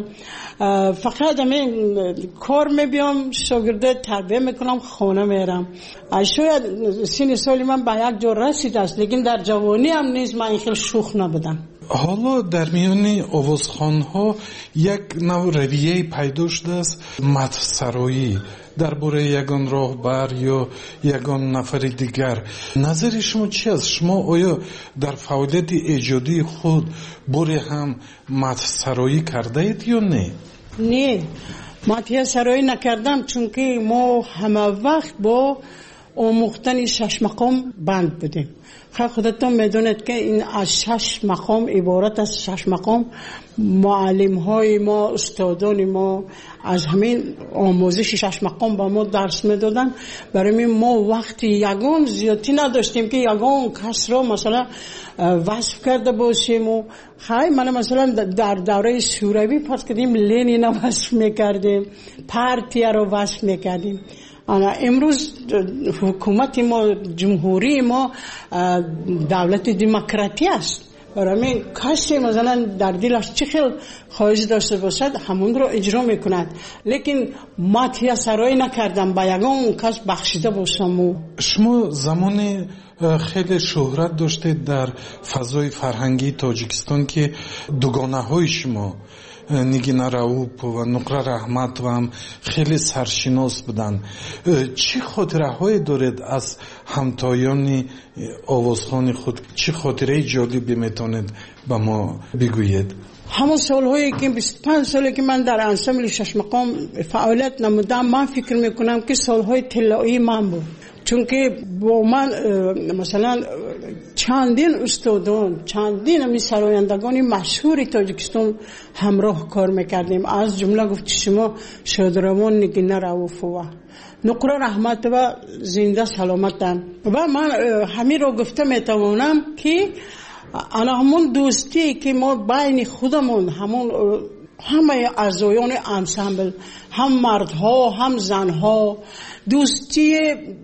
فقط همین کار میبیم، شاگرده تربیه میکنم، خانه میرم. شاید سن سالی من به یک جا رسید است، لیکن در جوانی هم نیست من خیلی شوخ نبودم. حالا در میان آوازخوان‌ها یک نوع رویه پیدا شده است، مدح سرایی درباره یگان راهبر یا یگان نفر دیگر. نظر شما چی است؟ شما آیا در فعالیت ایجادی خود باره هم مدح سرایی کرده اید یا نه؟ نه، مدح سرایی نکردم، چون که ما همه وقت با آموختن شش مقام بند بودیم. خیلی خودتون میدونید که این از شش مقام عبارت از شش مقام معلم های ما، استادان ما از همین آموزش شش مقام با ما درس میدادن. برای ما وقتی یگان زیادی نداشتیم که یگان کس را مثلا وصف کرده باشیم. و خیلی من مثلا در دوره شوروی پس کردیم لنین را وصف میکردیم، پارتیا را وصف میکردیم. امروز حکومت ما، جمهوری ما دولت دموکراتی است. برای کسی مثلا در دلش چه خیلی خواهش داشته باشد همون رو اجرا میکند، لیکن مدح سرایی نکردم با یگان کس بخشیده باشم. شما زمان خیلی شهرت داشته در فضای فرهنگی تاجیکستان که دوگانه های شما نیگین راوپ و نقره رحمت و هم خیلی سرشناس بودن. چی خاطره های دارید از همتایان آوازخوان خود؟ چی خاطره جالبی میتونید به ما بگویید؟ همون سالهایی که بیست و پنج سالی که من در انسمبل شش مقام فعالیت نمودم، من فکر میکنم که سالهای طلایی من بود، چون که با من مثلا چندین استادان، چندین همی سرایندگان مشهور تاجیکستان همراه کار میکردیم. از جمله گفت شما شادروان نگین راوفوا، نقره رحمت و زنده سلامتن. و من همین رو گفته میتوانم که انا همون دوستی که ما بین خودمون، همون همه اعضایان انسمبل، هم مردها هم زنها، دوستی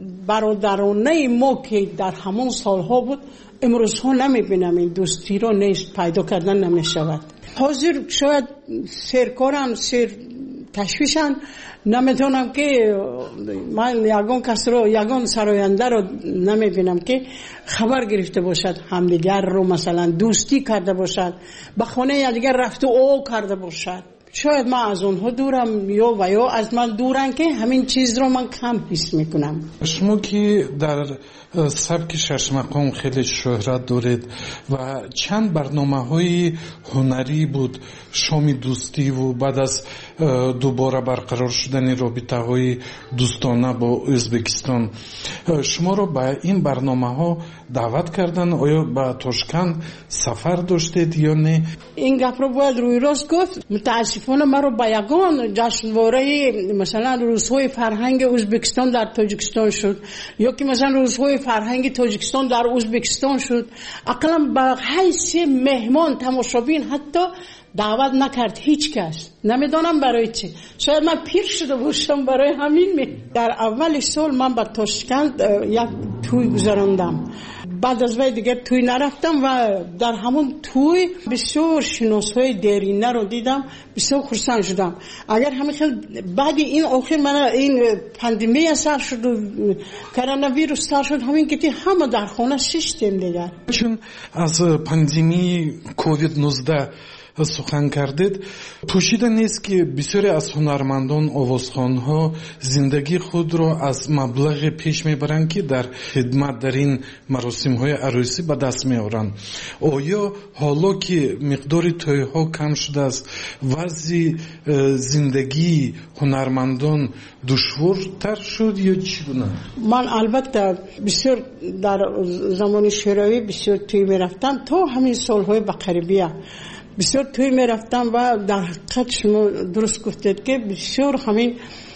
برادرانه ما که در همون سالها بود، امروز ها نمیبینم این دوستی رو نیست، پیدا کردن نمیشود. حاضر شاید سرکارن، سر تشویشن، نمیتونم که من یگان کس رو، یگان سراینده رو نمیبینم که خبر گرفته باشد همدیگر رو مثلا دوستی کرده باشد، به خانه یا دیگر رفته او کرده باشد. شاید من از اونها دورم یا و یا از من دورن که همین چیز رو من کم حس میکنم. شما که در سبک شش مقام خیلی شهرت دارید و چند برنامه های هنری بود، شام دوستی و بعد از دوباره برقرار شدن رابطه های دوستانه با ازبکستان، شما رو به این برنامه ها دعوت کردن؟ آیا به تاشکند سفر داشتید یا نه؟ این گپ رو باید روی راست گفت. متاسفانه من رو به یگان جشنواره مثلا روزهای فرهنگ ازبکستان در تاجیکستان شد، یا که مثلا روزهای فرهنگ تاجیکستان در ازبکستان شد، اقلا به حیث مهمان تماشابین حتی دعوت نکرد هیچ کس. نمیدونم برای چی، شاید من پیر شده باشم برای همین. می در اول سال من به تاشکند یک توی گذراندم، بعد از وی دیگر توی نرفتم و در همون توی بسیار شناسهای دیرینه رو دیدم، بسیار خرسند شدم. اگر همین خیلی بعد این آخر من این پاندمی سر شد و کرونا ویروس سر شد، همین که همه در خانه ششتیم دیگر. چون از پاندمی کووید نوزده سخن کردید، پوشیده نیست که بسیاری از هنرمندان آوازخوان‌ها زندگی خود را از مبلغ پیش میبرند که در خدمت در این مراسم مراسم‌های عروسی به دست می‌آورند. آیا حالا که مقدار توی‌ها کم شده است وضع زندگی هنرمندان دشوارتر شد یا چگونه؟ من البته بسیار در زمان شوروی بسیار توی میرفتم تا همین سالهای بقریبیه بسیار توی میرفتم و در حقیقت شما درست گفتید که بسیار همین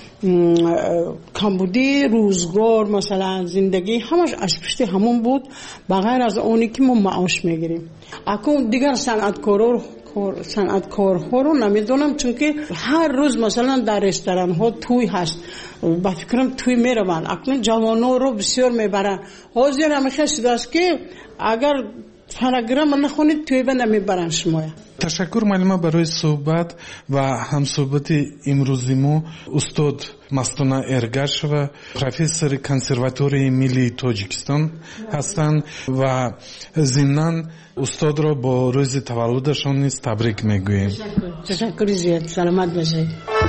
کمبودی روزگار مثلا زندگی همش از پشت همون بود بغیر از اونی که ما معاش میگیریم. اکنون دیگر صنعتکارا صنعتکارها رو نمیدونم چون که هر روز مثلا در رستوران ها توی هست با فکرم توی میروند. اکنون جوانو رو بسیار میبرن. حاضر همیشه شده است که اگر تلگرام نخونید توی به نمیبرن شما. تشکر معلمه برای صحبت و همصحبت امروزی ما استاد مستونه ارگش و پروفسور کنسرواتوری ملی تاجیکستان هستند و ضمناً استاد را با روز تولدشان نیز تبریک میگوییم. تشکر زیاد. سلامت باشید.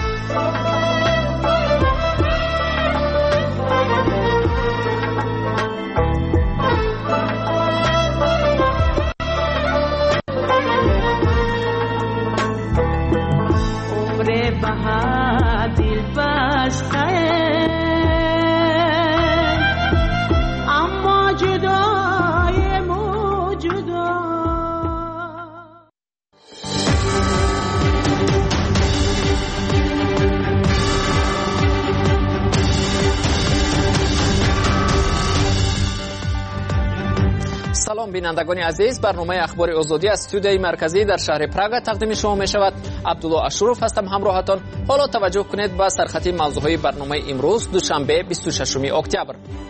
سلام بینندگان عزیز، برنامه اخبار آزادی از استودیوی مرکزی در شهر پراگ تقدیم شما می شود. عبدالله اشرف هستم همراهتان. حالا توجه کنید به سرخط موضوعهای برنامه امروز دوشنبه بیست و ششم اکتبر.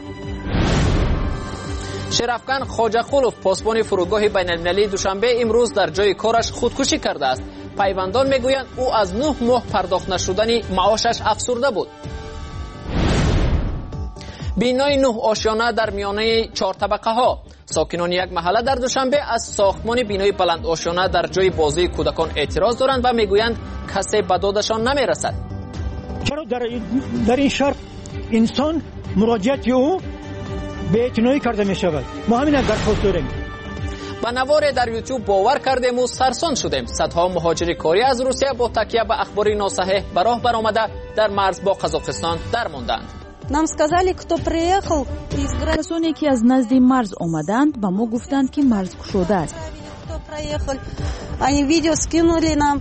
شرافکن خواجه‌قلوف پاسبان فرودگاه بین المللی دوشنبه امروز در جای کارش خودکشی کرده است. پیوندان میگویند او از نه ماه پرداخت نشدن معاشش افسرده بود. بینای نه آشیانه در میانه چهار طبقه ها. ساکنان یک محله در دوشنبه از ساختمان بینای بلند آشیانه در جای بازی کودکان اعتراض دارند و میگویند کسی به دادشان نمیرسد. چرا در در این شهر انسان مراجعت او به اعتنایی کرده می شود؟ ما همین درخواست داریم. با نوار در یوتیوب باور کردیم و سرسان شدیم. صدها مهاجر کاری از روسیه با تکیه به اخبار ناصحیح به راه برآمده در مرز با قزاقستان درماندند. Нам сказали, кто приехал из границы. کسانی که از نزد مرز آمدند به ما گفتند که مرز گشوده است. Кто проехал? Они видео скинули нам.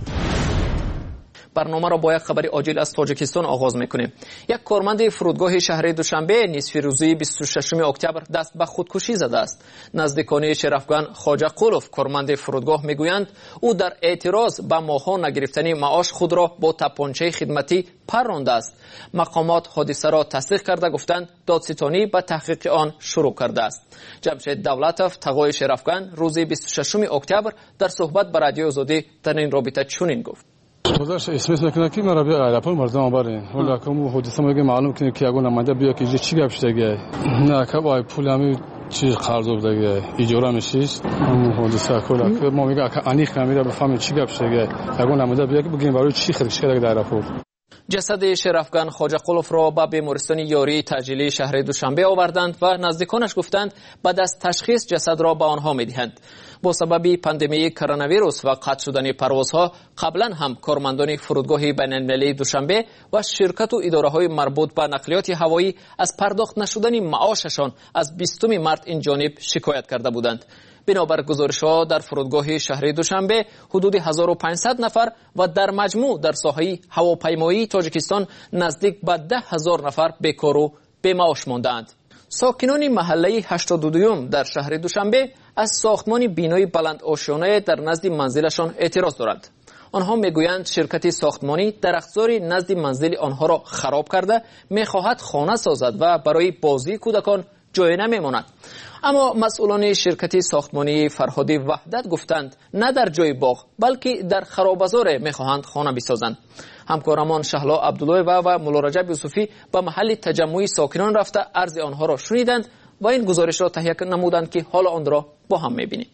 برنامه را با یک خبر عاجل از تاجیکستان آغاز میکنیم. یک کارمند فرودگاه شهر دوشنبه نصف روزی بیست و ششم اکتبر دست به خودکشی زده است. نزدیکان شرافگان خواجه‌قلوف کارمند فرودگاه میگویند او در اعتراض به ماهان نگرفتن معاش خود را با تپانچه خدمتی پرانده است. مقامات حادثه را تصدیق کرده گفتند دادستانی به تحقیق آن شروع کرده است. جمشید دولتوف تقای شرافگان روز بیست و ششم اکتبر در صحبت با رادیو آزادی در این رابطه چنین گفت: خودش اسمش میکنه که مرا بیا ایرپورت مردم آورین ولی که حادثه میگه معلوم کنه که اگه نماینده بیا که چی گپ شده نه که با پولمی چی قرض بوده اجاره میشیش حادثه کلا که ما میگه که انیخ نمیره بفهمه چی گپ شده اگه نماینده بیا که بگیم برای چی خرج کرده در ایرپورت. جسد شرافگان خواجه‌قلوف را به بیمارستان یاری تجلیلی شهر دوشنبه آوردند و نزدیکانش گفتند بعد از تشخیص جسد را به آنها میدهند. با سبب پاندمی کرونا ویروس و قطع شدن پروازها قبلا هم کارمندان فرودگاه بین المللی دوشنبه و شرکت و اداره‌های مربوط به نقلیات هوایی از پرداخت نشدن معاششان از بیستم مارس این جانب شکایت کرده بودند. بنابر گزارش‌ها در فرودگاه شهر دوشنبه حدود هزار و پانصد نفر و در مجموع در ساحه هواپیمایی تاجیکستان نزدیک به ده هزار نفر بیکار و بی‌معاش ماندند. ساکنان محله هشتاد و دو در شهر دوشنبه از ساختمان بینای بلند آشیانه در نزد منزلشان اعتراض دارند. آنها میگویند شرکت ساختمانی درختزاری نزد منزل آنها را خراب کرده میخواهد خانه سازد و برای بازی کودکان جای نمیماند. اما مسئولان شرکت ساختمانی فرهادی وحدت گفتند نه در جای باغ بلکه در خرابازار میخواهند خانه بسازند. همکارمان شهلا عبدالله و و مولا رجب یوسفی به محل تجمع ساکنان رفته عرض آنها را شنیدند و این گزارش را تهیه نمودند که حالا آن را با هم می‌بینیم.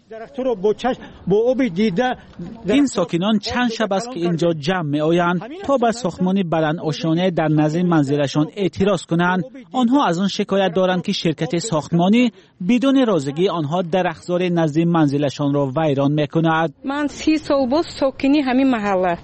این ساکنان چند شب است که اینجا جمع می‌آیند تا به ساختمان بلند آشیانه در نزد منزلشان اعتراض کنند. آنها از آن شکایت دارند که شرکت ساختمانی بدون رضایت آنها درخت‌زار نزد منزلشان را ویران می‌کند. من سی سال بود ساکنی همین محله.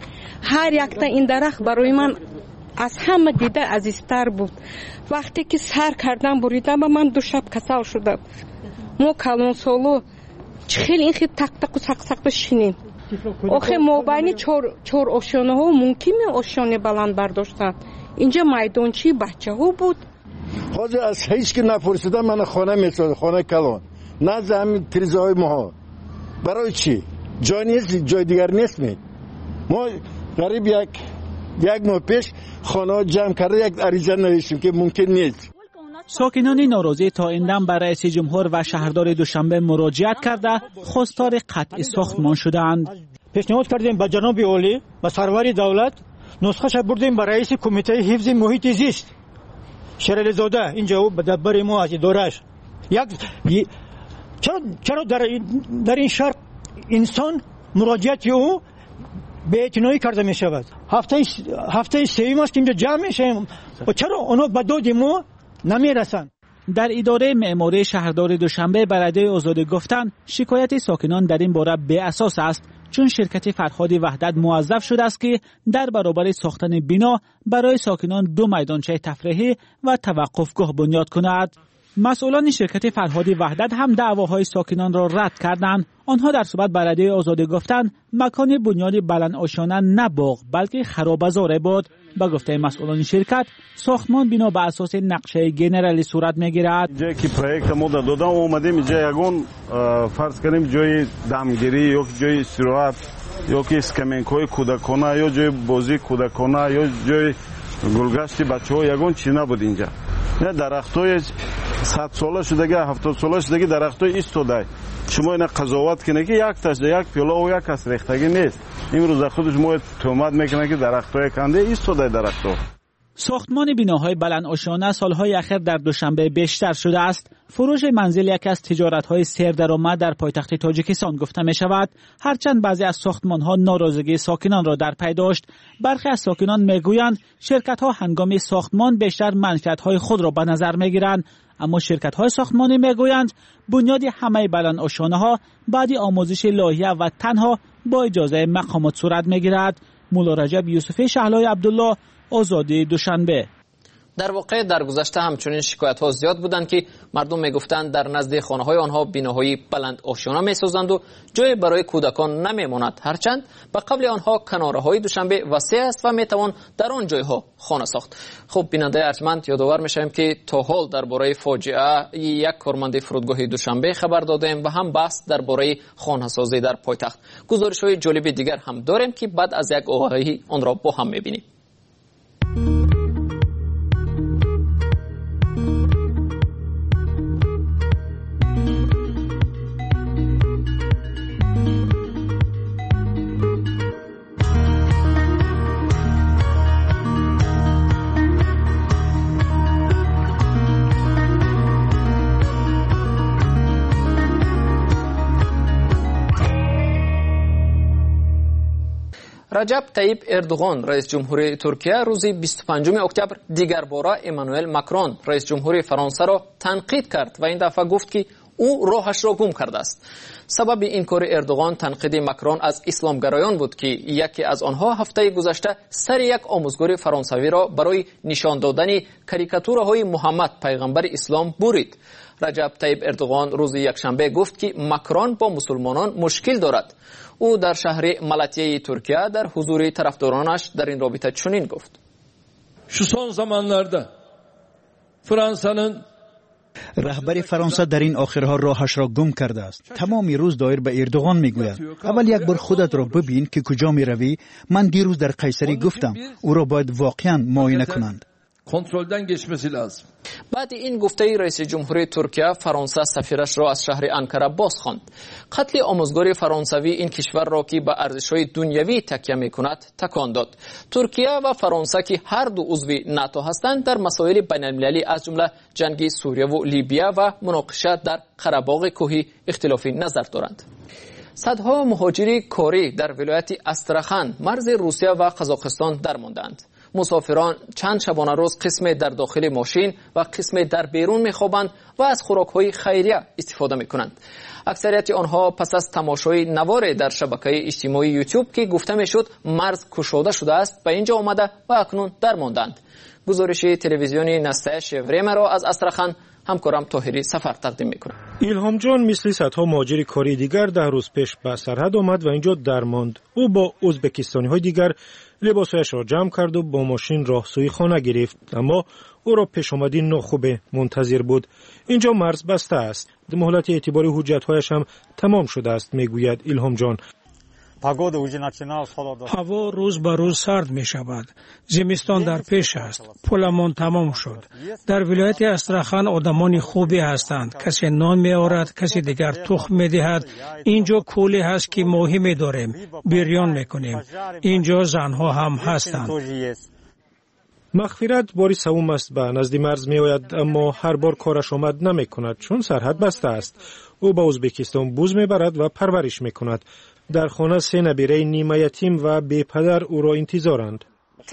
هر یک تا این درخت برای من از همه دیده عزیزتر بود. وقتی که سر کردم بریدم و من دو شب کسل شدم. ما کلون سالو خیلی این خیلی تک تک و سق سق بشینیم. آخه مابینی چور چور آشیانه ها ممکنه آشیانه بلند برداشتن. اینجا میدانچی بچه ها بود. حاضر از هیچ که نپرسیدم من خانه میسازم، خانه کلون نه زمین تریزهای ما. برای چی؟ جای نیست، جای دیگر نیست. می ما قریب یک یک ماه پیش خانه جمع کرده یک عریضه نوشتیم که ممکن نیست. ساکنان ناراضی تا این دم به رئیس جمهور و شهردار دوشنبه مراجعت کرده خواستار قطع ساختمان شدند. پیشنهاد کردیم به جناب عالی و سرور دولت، نسخه‌اش بردیم به رئیس کمیته حفظ محیط زیست شرل زاده. اینجا او مدبر ما از اداره‌اش یک چرا چرا در در این شهر انسان مراجعت او به اعتنایی کرده می شود. هفته هفته سوم است که اینجا جمع میشیم و چرا اونا به داد ما نمی رسند؟ در اداره معماری شهردار دوشنبه برای آزادی گفتند شکایت ساکنان در این باره بی اساس است، چون شرکت فرهاد وحدت موظف شده است که در برابر ساختن بنا برای ساکنان دو میدانچه تفریحی و توقفگاه بنیاد کند. مسئولان شرکت فرهاد وحدت هم دعواهای ساکنان را رد کردند. آنها در صحبت با رادیو آزادی گفتند مکان بنیاد بلند آشیانه نه باغ بلکه خرابه‌زار بود. با گفته مسئولان شرکت ساختمان بنا به اساس نقشه گنرالی صورت میگیرد. جایی که پروژه ما دادم اومدیم اینجا یگون فرض کنیم جای دمگیری یا جای استراحت یا که اسکمینک‌های کودکانه یا جای بازی کودکانه یا جای گلگشت بچه‌ها یگون چی نبود اینجا. نه درختای صد ساله شدگی هفتاد ساله شدگی درختای ایستاده. شما اینا قضاوت کنه که یک تاش یک پیاله و یک کس ریختگی نیست. امروز خودش ما تهمت میکنه که درختای کنده ایستاده درختها. ساختمان بناهای بلند آشیانه سالهای اخیر در دوشنبه بیشتر شده است. فروش منزل یکی از تجارت‌های سردرآمد در پایتخت تاجیکستان گفته می شود. هرچند بعضی از ساختمان‌ها ناراضگی ساکنان را در پی داشت، برخی از ساکنان میگویند شرکت‌ها هنگام ساختمان بیشتر منفعت‌های خود را به نظر می‌گیرند، اما شرکت‌های ساختمانی میگویند بنیاد همه بلند آشیانه‌ها بعد آموزش لایحه و تنها با اجازه مقامات صورت می‌گیرد. مولا رجب یوسفی شهلای عبدالله، آزادی دوشنبه. در واقع در گذشته همچنین شکایت ها زیاد بودند که مردم میگفتند در نزد خانه های آنها بناهای بلند آشیانه میسازند و جای برای کودکان نمیماند، هرچند به قبل آنها کناره های دوشنبه وسیع است و میتوان در آن جایها خانه ساخت. خب بیننده ارجمند، یادآور میشیم که تا حال درباره فاجعه یک کارمند فرودگاه دوشنبه خبر دادیم و هم بحث درباره خانه سازی در پایتخت. گزارش های جالب دیگر هم داریم که بعد از یک آگاهی آن را با هم میبینیم. رجب طیب اردوغان رئیس جمهوری ترکیه روز بیست و پنجم اکتبر دیگر باره امانوئل ماکرون رئیس جمهوری فرانسه را تنقید کرد و این دفعه گفت که او راهش را گم کرده است. سبب این کار اردوغان تنقید ماکرون از اسلامگرایان بود که یکی از آنها هفته گذشته سر یک آموزگار فرانسوی را برای نشان دادن کاریکاتورهای محمد پیغمبر اسلام برید. رجب طیب اردوغان روز یکشنبه گفت که ماکرون با مسلمانان مشکل دارد. او در شهر ملاتیه ترکیه در حضور طرفدارانش در این رابطه چنین گفت: şu son zamanlarda Fransa'nın رهبر فرانسه در این آخرها راهش را گم کرده است. تمام روز دایر به اردوغان میگوید اول یک بار خودت را ببین که کجا می روی. من دیروز در قیصری گفتم او را باید واقعا معاینه کنند. kontrolden geçmesi lazım. بعد این گفته رئیس جمهوری ترکیه فرانسه سفیرش را از شهر انکره باز خواند. قتل آموزگار فرانسوی این کشور را که به ارزش‌های دنیوی تکیه می‌کند تکان داد. ترکیه و فرانسه که هر دو عضو ناتو هستند در مسائل بین‌المللی از جمله جنگ سوریه و لیبی و مناقشه در قره‌باغ کوهی اختلافی نظر دارند. صدها مهاجری کاری در ولایت استراخان مرز روسیه و قزاقستان درماندند. مسافران چند شبانه روز قسم در داخل ماشین و قسم در بیرون میخوابند و از خوراک‌های خیریه استفاده میکنند. اکثریت آنها پس از تماشای نوار در شبکه اجتماعی یوتیوب که گفته میشد مرز گشوده شده است به اینجا آمده و اکنون درماندند. گزارش تلویزیونی نسته شوریم را از استراخان همکارم طاهری سفر تقدیم میکنه. ایلهام جان مثل صدها مهاجر کاری دیگر ده روز پیش به سرحد آمد و اینجا درماند. او با ازبکستانی های دیگر لباسایش را جمع کرد و با ماشین راهسوی خانه گرفت، اما او را پیش آمدی ناخوبه منتظر بود. اینجا مرز بسته است. مهلت اعتباری حجت هایش هم تمام شده است، میگوید ایلهام جان. هوا روز به روز سرد می شود. زمستان در پیش است. پولمان تمام شد. در ولایت استراخان آدمان خوبی هستند. کسی نان می آورد، کسی دیگر تخم می دهد. اینجا کولی هست که ماهی می داریم، بریان می کنیم. اینجا زنها هم هستند. مغفرت باری سوم است، به نزد مرز می آید اما هر بار کارش آمد نمی کند چون سرحد بسته است. او به ازبکستان بوز می برد و پرورش می کند. در خانه سه نبیره نیمه یتیم و بی پدر او را انتظارند.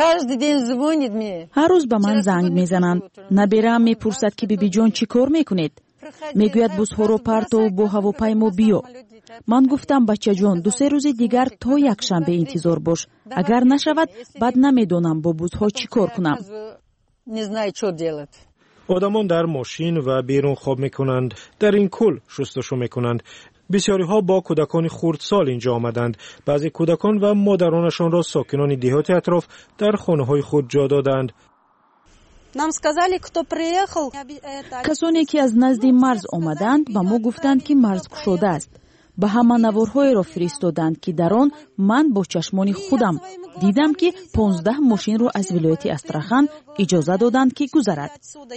هر روز به من زنگ میزنند. نبیره‌ام میپرسد که بیبی جان چی کار میکنید؟ میگوید بوزها رو پرت و با هواپیما بیو. من گفتم بچه جان دو سه روز دیگر تا یک شنبه انتظار باش. اگر نشود بعد نمیدونم با بوزها چی کار کنم. آدمان در ماشین و بیرون خواب میکنند. در این کل شستشو میکنند. بسیاری ها با کودکان خردسال اینجا آمدند. بعضی کودکان و مادرانشان را ساکنان دهات اطراف در خانه های خود جا دادند. کسانی که از نزد مرز آمدند به ما گفتند که مرز گشوده است. به همه نوارهای را فرستادند که در آن من با چشمان خودم دیدم که پانزده ماشین را از ولایت استراخان اجازه دادند که گذرد.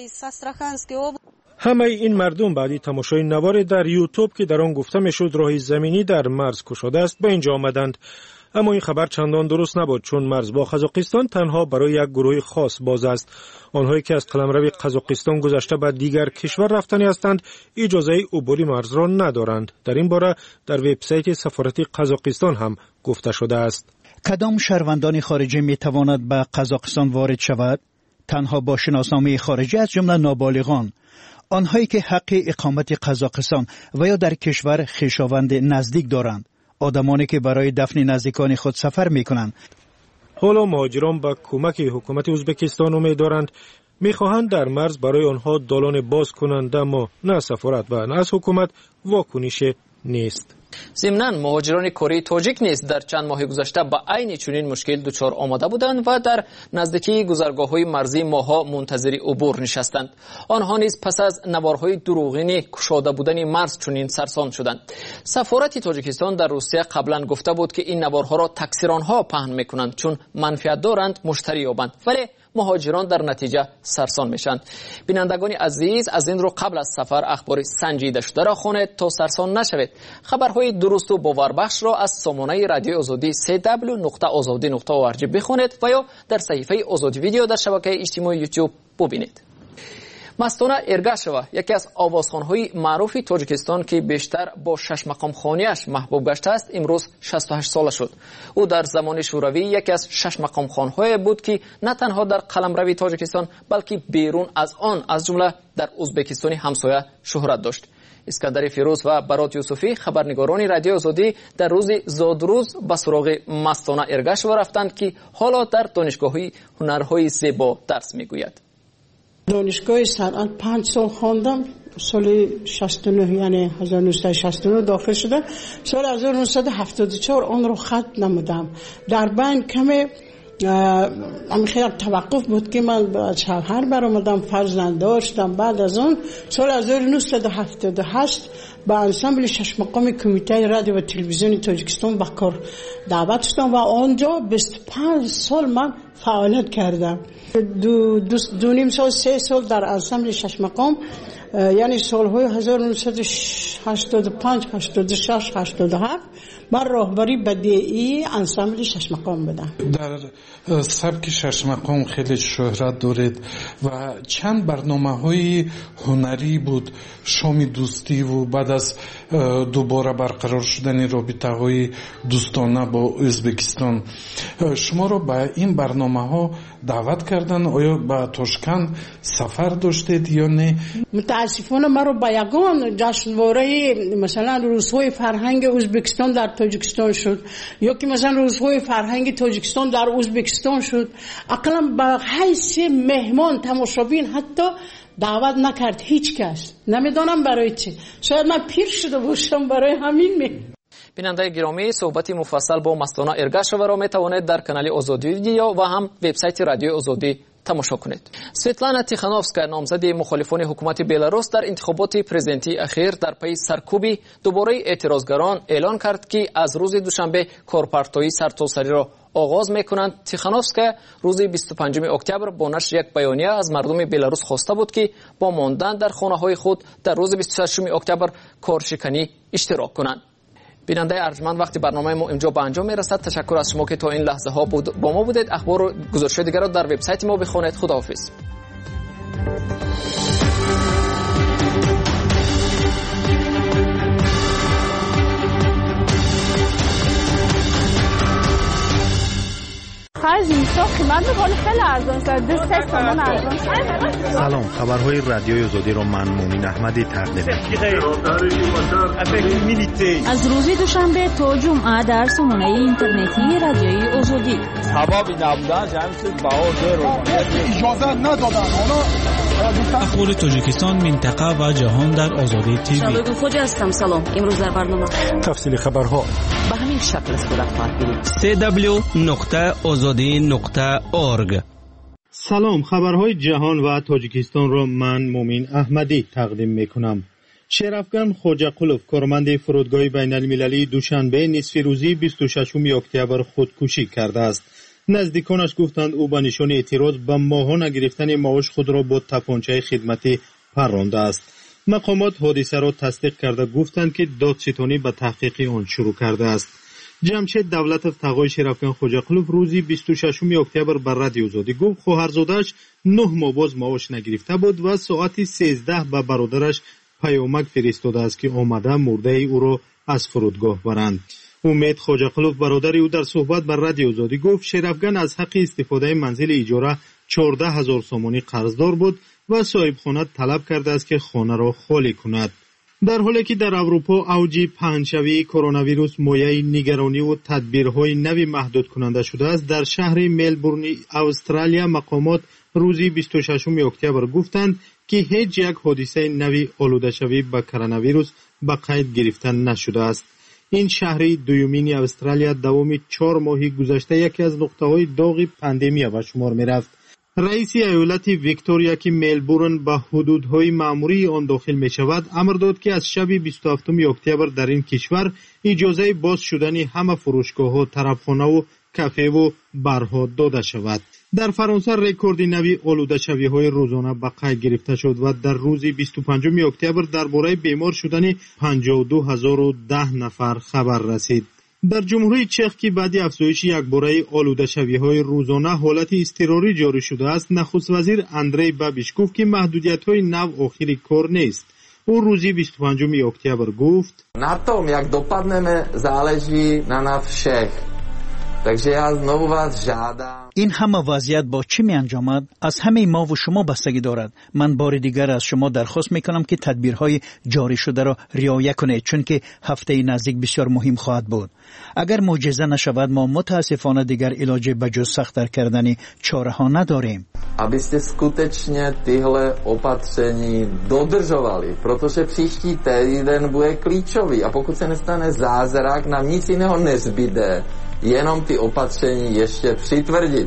همه این مردم بعدی تماشای نوار در یوتیوب که در آن گفته میشد راه زمینی در مرز گشوده است به اینجا آمدند. اما این خبر چندان درست نبود چون مرز با قزاقستان تنها برای یک گروه خاص باز است. آنهایی که از قلمرو قزاقستان گذشته به دیگر کشور رفتنی هستند اجازه عبور مرز را ندارند. در این باره در وبسایت سفارت قزاقستان هم گفته شده است. کدام شهروندان خارجی می تواند به قزاقستان وارد شود؟ تنها با شناسنامه خارجی از جمله نابالغان. آنهایی که حق اقامت قزاقستان و یا در کشور خویشاوند نزدیک دارند، آدمانی که برای دفن نزدیکان خود سفر میکنند. حالا مهاجران به کمک حکومت ازبکستان امید دارند. میخواهند در مرز برای آنها دالان باز کنند، اما نه سفارت و نه از حکومت واکنش نیست. ضمناً مهاجران کره تاجیک نیز در چند ماه گذشته با عین چنین مشکل دچار آمده بودند و در نزدیکی گذرگاه‌های مرزی ماها منتظر عبور نشستند. آنها نیز پس از نوارهای دروغینی گشوده بودن مرز چنین سرسان شدند. سفارت تاجیکستان در روسیه قبلا گفته بود که این نوارها را تکثیرانها پهن میکنند چون منفعت دارند مشتری یابند، ولی مهاجران در نتیجه سرسان میشند. بینندگان عزیز، از این رو قبل از سفر اخبار سنجیده شده را خوانید تا سرسان نشوید. خبرهای درست و باوربخش را از سامانه رادیو آزادی سی دبلیو نقطه آزادی نقطه او ار جی بخوانید و یا در صفحه آزادی ویدیو در شبکه اجتماعی یوتیوب ببینید. مستانه ارگاشوا یکی از آوازخوان‌های معروف تاجیکستان که بیشتر با شش مقام خوانیش محبوب گشته است امروز شصت و هشت ساله شد. او در زمان شوروی یکی از شش مقام خوان‌های بود که نه تنها در قلمرو تاجیکستان بلکه بیرون از آن از جمله در ازبکستان همسایه شهرت داشت. اسکندر فیروز و برات یوسفی خبرنگاران رادیو آزادی در روز زادروز به سراغ مستانه ارگاشوا رفتند که حالا در دانشگاه هنرهای زیبا درس میگوید. دانشگاه صنعت پنج سال خواندم. سال شصت و نه یعنی هزار و نهصد و شصت و نه داخل شدم. سال هزار و نهصد و هفتاد و چهار آن رو ختم نمودم. در بین کمی همین خیلی توقف بود که من شوهر برآمدم، فرزند داشتم. بعد از اون سال هزار و نهصد و هفتاد و هشت با انسامبل شش مقام کمیته رادیو و تلویزیون تاجیکستان به کار دعوت شدم و آنجا بیست و پنج سال من فعالیت کردم. دو, دو, دو نیم سال سه سال در انسامبل شش مقام، یعنی سالهای هزار و نهصد و هشتاد و پنج، هشتاد و شش، هشتاد و هفت من راهبری بدیعی انسامبل شش مقام بدم. در سبک شش مقام خیلی شهرت دارید و چند برنامه های هنری بود، شام دوستی و بعد از دوباره برقرار شدن رابطه های دوستانه با ازبکستان. شما رو به این برنامه ها دعوت کردن؟ آیا به تاشکند سفر داشتید یا نه؟ متاسفانه من رو به یگان جشنواره مثلا روزهای فرهنگ ازبکستان در تاجیکستان شد یا که مثلا روزهای فرهنگ تاجیکستان در ازبکستان شد، اقلا به حیث مهمان تماشابین حتی دعوت نکرد هیچ کس. نمیدانم برای چی، شاید من پیر شده باشم برای همین. می بیننده گرامی، صحبت مفصل با مستانه ارگاشوا را می توانید در کانال آزادی ویدیو و هم وبسایت رادیو آزادی تماشا کنید. سویتلانا تیخانوفسکا، نامزد مخالفان حکومت بلاروس، در انتخابات پرزیدنتی اخیر در پی سرکوبی دوباره اعتراضگران اعلان کرد که از روز دوشنبه کارپارتایی سرتاسری را آغاز میکنند. تیخانوفسکا روز بیست و پنجم اکتبر با نشر یک بیانیه از مردم بلاروس خواسته بود که با ماندن در خانه های خود در روز بیست و ششم اکتبر کارشکنی اشتراک کنند. بیننده ارجمند، وقتی برنامه ما اینجا به انجام میرسد. تشکر از شما که تا این لحظه ها بود با ما بودید. اخبار و گزارش دیگر را در وبسایت ما بخوانید. خداحافظ. سلام، خبرهای رادیوی آزادی را من مومین احمدی تقدیم می‌کنم. از روز دوشنبه تا جمعه در سامانه اینترنتی رادیوی آزادی. اجازه ندادن اخبار تاجیکستان، منطقه و جهان در آزادی تیوی. شالوگ خوجا هستم. سلام. امروز در برنامه تفصیل خبرها به همین شکل صورت خواهد گرفت. سی دبلیو نقطه آزادی نقطه اورگ. سلام، خبرهای جهان و تاجیکستان را من مومین احمدی تقدیم میکنم. شرافگان خوجاقولوف، کارمند فرودگاه بین المللی، دوشنبه نصف روزی بیست و ششم اکتبر خودکشی کرده است. نزدیکانش گفتند او به نشان اعتراض به ماهانه گرفتن معاش خود را با تپانچه خدمتی پرانده است. مقامات حادثه را تصدیق کرده گفتند که دادستانی به تحقیق آن شروع کرده است. جمشید دولتov تقای شرافگان خوجاقولوف روزی بیست و ششم اکتبر بر رادیو آزادی گفت خواهرزاده‌اش نه ماه باز معاش نگرفته بود و ساعت سیزده به برادرش پیامک فرستاده است که آمده مرده او را از فرودگاه برند. امید خوجاقولوف برادر او در صحبت بر رادیو آزادی گفت شرافگان از حق استفاده منزل اجاره چهارده هزار سومانی قرضدار بود و صاحب خانه طلب کرده است که خانه را خالی کند. در حالی که در اروپا اوج پنجشنبه کرونا ویروس مایه نگرانی و تدبیرهای نوی محدود کننده شده است، در شهر ملبورن استرالیا مقامات روزی بیست و ششم اکتبر گفتند که هیچ یک حادثه نوی آلوده شوی به کرونا ویروس به قید گرفتن نشده است. این شهری دویمین استرالیا دوام چهار ماهی گذشته یکی از نقطه‌های داغ پاندمی به شمار می‌رفت. رئیس ایالت ویکتوریا که ملبورن به حدودهای معمولی آن داخل می شود امر داد که از شب بیست و هفتم اکتبر در این کشور اجازه باز شدن همه فروشگاه‌ها، طرفخانه و کافه و بارها داده شود. در فرانسه رکورد نوی آلوده شوی‌های روزانه به قید گرفته شد و در روز بیست و پنجم اکتبر درباره بیمار شدن پنجاه و دو هزار و ده نفر خبر رسید. در جمهوری چک که بعد افزایش یک باره آلوده شوی‌های روزانه حالت اضطراری جاری شده است، نخست وزیر اندری بابیش گفت که محدودیت‌های نو آخری کار نیست. او روزی بیست و پنجم اکتبر گفت: Na tom, jak dopadneme, záleží na nás všech. Takže já znovu vás žádám. این همه وضعیت با چه می انجامد از همه ما و شما بستگی دارد. من بار دیگر از شما درخواست می کنم که تدبیرهای جاری شده را رعایت کنید، چون که هفته نزدیک بسیار مهم خواهد بود. اگر معجزه نشود ما متاسفانه دیگر علاج بجز سخت‌تر کردن چاره ها نداریم. Abyste skutečně tyhle opatření dodržovali, protože příští týden bude klíčový a pokud se nestane zázrak, nám nic jiného nezbyde, jenom ty opatření ještě přitvrdit.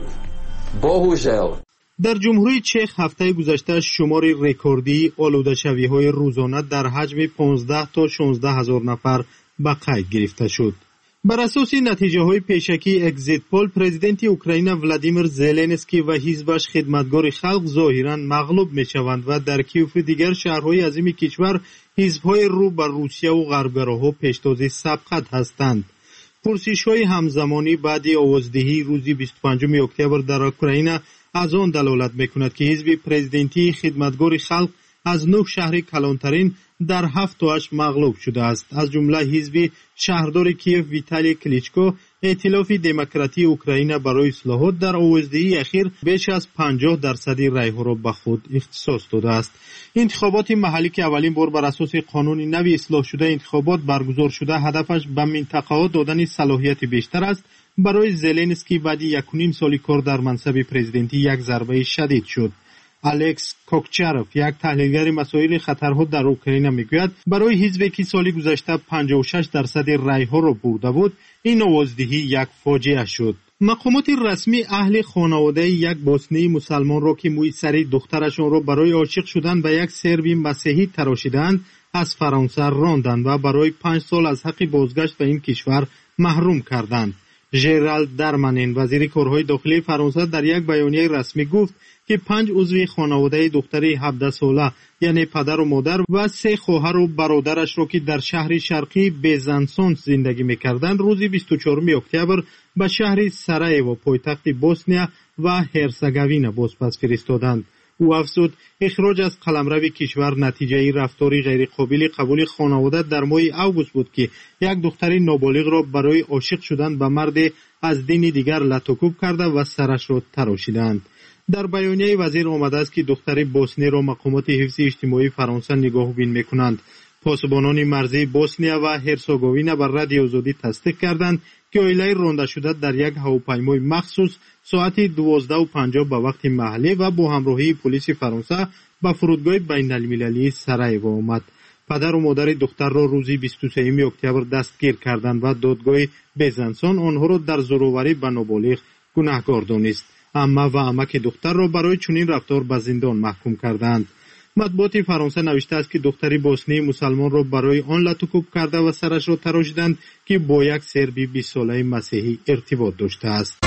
Bohužel. در جمهوری چک هفته گذشته شمار رکوردی آلوده‌شوی‌های روزانه در حجم پانزده تا شانزده هزار نفر به قید گرفته شد. بر اساس نتیجه‌های پیشکی اگزیت پول، پرزیدنت اوکراین ولادیمیر زلنسکی و حزبش خدمتگار خلق ظاهراً مغلوب می‌شوند و در کیف و دیگر شهرهای عظیم کشور حزب‌های رو بر روسیه و غربگراها پیشتاز سبقت هستند. پرسش‌های همزمانی بعد آوازدهی روز بیست و پنجم اکتبر در اوکراین از آن دلالت می‌کند که حزب پرزیدنتی خدمتگار خلق از نه شهر کلانترین در هفت تا هشت مغلوب شده است. از جمله حزب شهردار کیف ویتالی کلیچکو، ائتلاف دموکراتی اوکراین برای اصلاحات در آوازدهی اخیر بیش از پنجاه درصد رای‌ها را به خود اختصاص داده است. انتخابات محلی که اولین بار بر اساس قانون نوی اصلاح شده انتخابات برگزار شده، هدفش به منطقه‌ها دادن صلاحیت بیشتر است. برای زلنسکی بعد یک و نیم سال کار در منصب پرزیدنتی یک ضربه شدید شد. الکس کوکچاروف، یک تحلیلگر مسائل خطرها در اوکراین، میگوید برای حزبی که سال گذشته پنجاه و شش درصد رای‌ها را برده بود، این آوازدهی یک فاجعه شد. مقامات رسمی اهل خانواده یک بوسنی مسلمان را که موی سری دخترشان را برای عاشق شدن به یک سربی مسیحی تراشیدند از فرانسه راندند و برای پنج سال از حق بازگشت به این کشور محروم کردند. ژرالد درمانین، وزیر کارهای داخلی فرانسه، در یک بیانیه رسمی گفت که پنج عضو خانواده دختری هفده ساله یعنی پدر و مادر و سه خواهر و برادرش را که در شهر شرقی بیزانسون زندگی می‌کردند روز بیست و چهارم اکتبر به شهر سرایوو پایتخت بوسنیا و هرسگوین بازپس فرستادند. او افزود اخراج از قلمرو کشور نتیجه رفتاری غیرقابل قبول خانواده در ماه اوگوست بود که یک دختر نابالغ را برای عاشق شدن به مرد از دین دیگر لطوکوب کرده و سرش را تراشیدند. در بیانیه وزیر آمده است که دختر بوسنی را مقامات حفظ اجتماعی فرانسه نگاهبین می‌کنند. پاسبانان مرزی بوسنیا و هرسگوین بر رادیو آزادی تصدیق کردند که عائله رانده شده در یک هواپیمای مخصوص ساعت دوازده و پنجاه به وقت محلی و با همراهی پلیس فرانسه به فرودگاه بین‌المللی سرایوو آمد. پدر و مادر دختر را روز بیست و سوم اکتبر دستگیر کردند و دادگاه بیزانسون آنها را در زوروری به نابالغ گناهکار دانست. عمه و عمک دختر را برای چنین رفتار به زندان محکوم کردند. مطبوعات فرانسه نوشته است که دختری بوسنی مسلمان را برای آن لطوکوب کرده و سرش را تراشیدند که با یک سربی بیست ساله مسیحی ارتباط داشته است.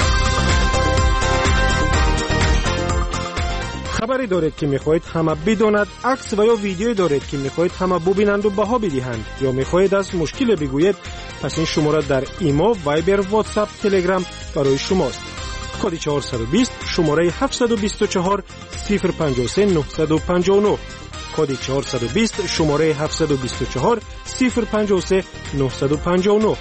خبری دارید که میخواهید همه بداند، عکس و یا ویدیویی دارید که میخواهید همه ببینند و بها بدهند، یا میخواهید از مشکل بگویید، پس این شماره در ایمو، وایبر، واتساپ، تلگرام برای شماست. کد چهارصد و بیست، شماره هفتصد و بیست و چهار صفر پنجاه و سه نهصد و پنجاه و نه. کد چهارصد و بیست، شماره هفتصد و بیست و چهار صفر پنجاه و سه نهصد و پنجاه و نه.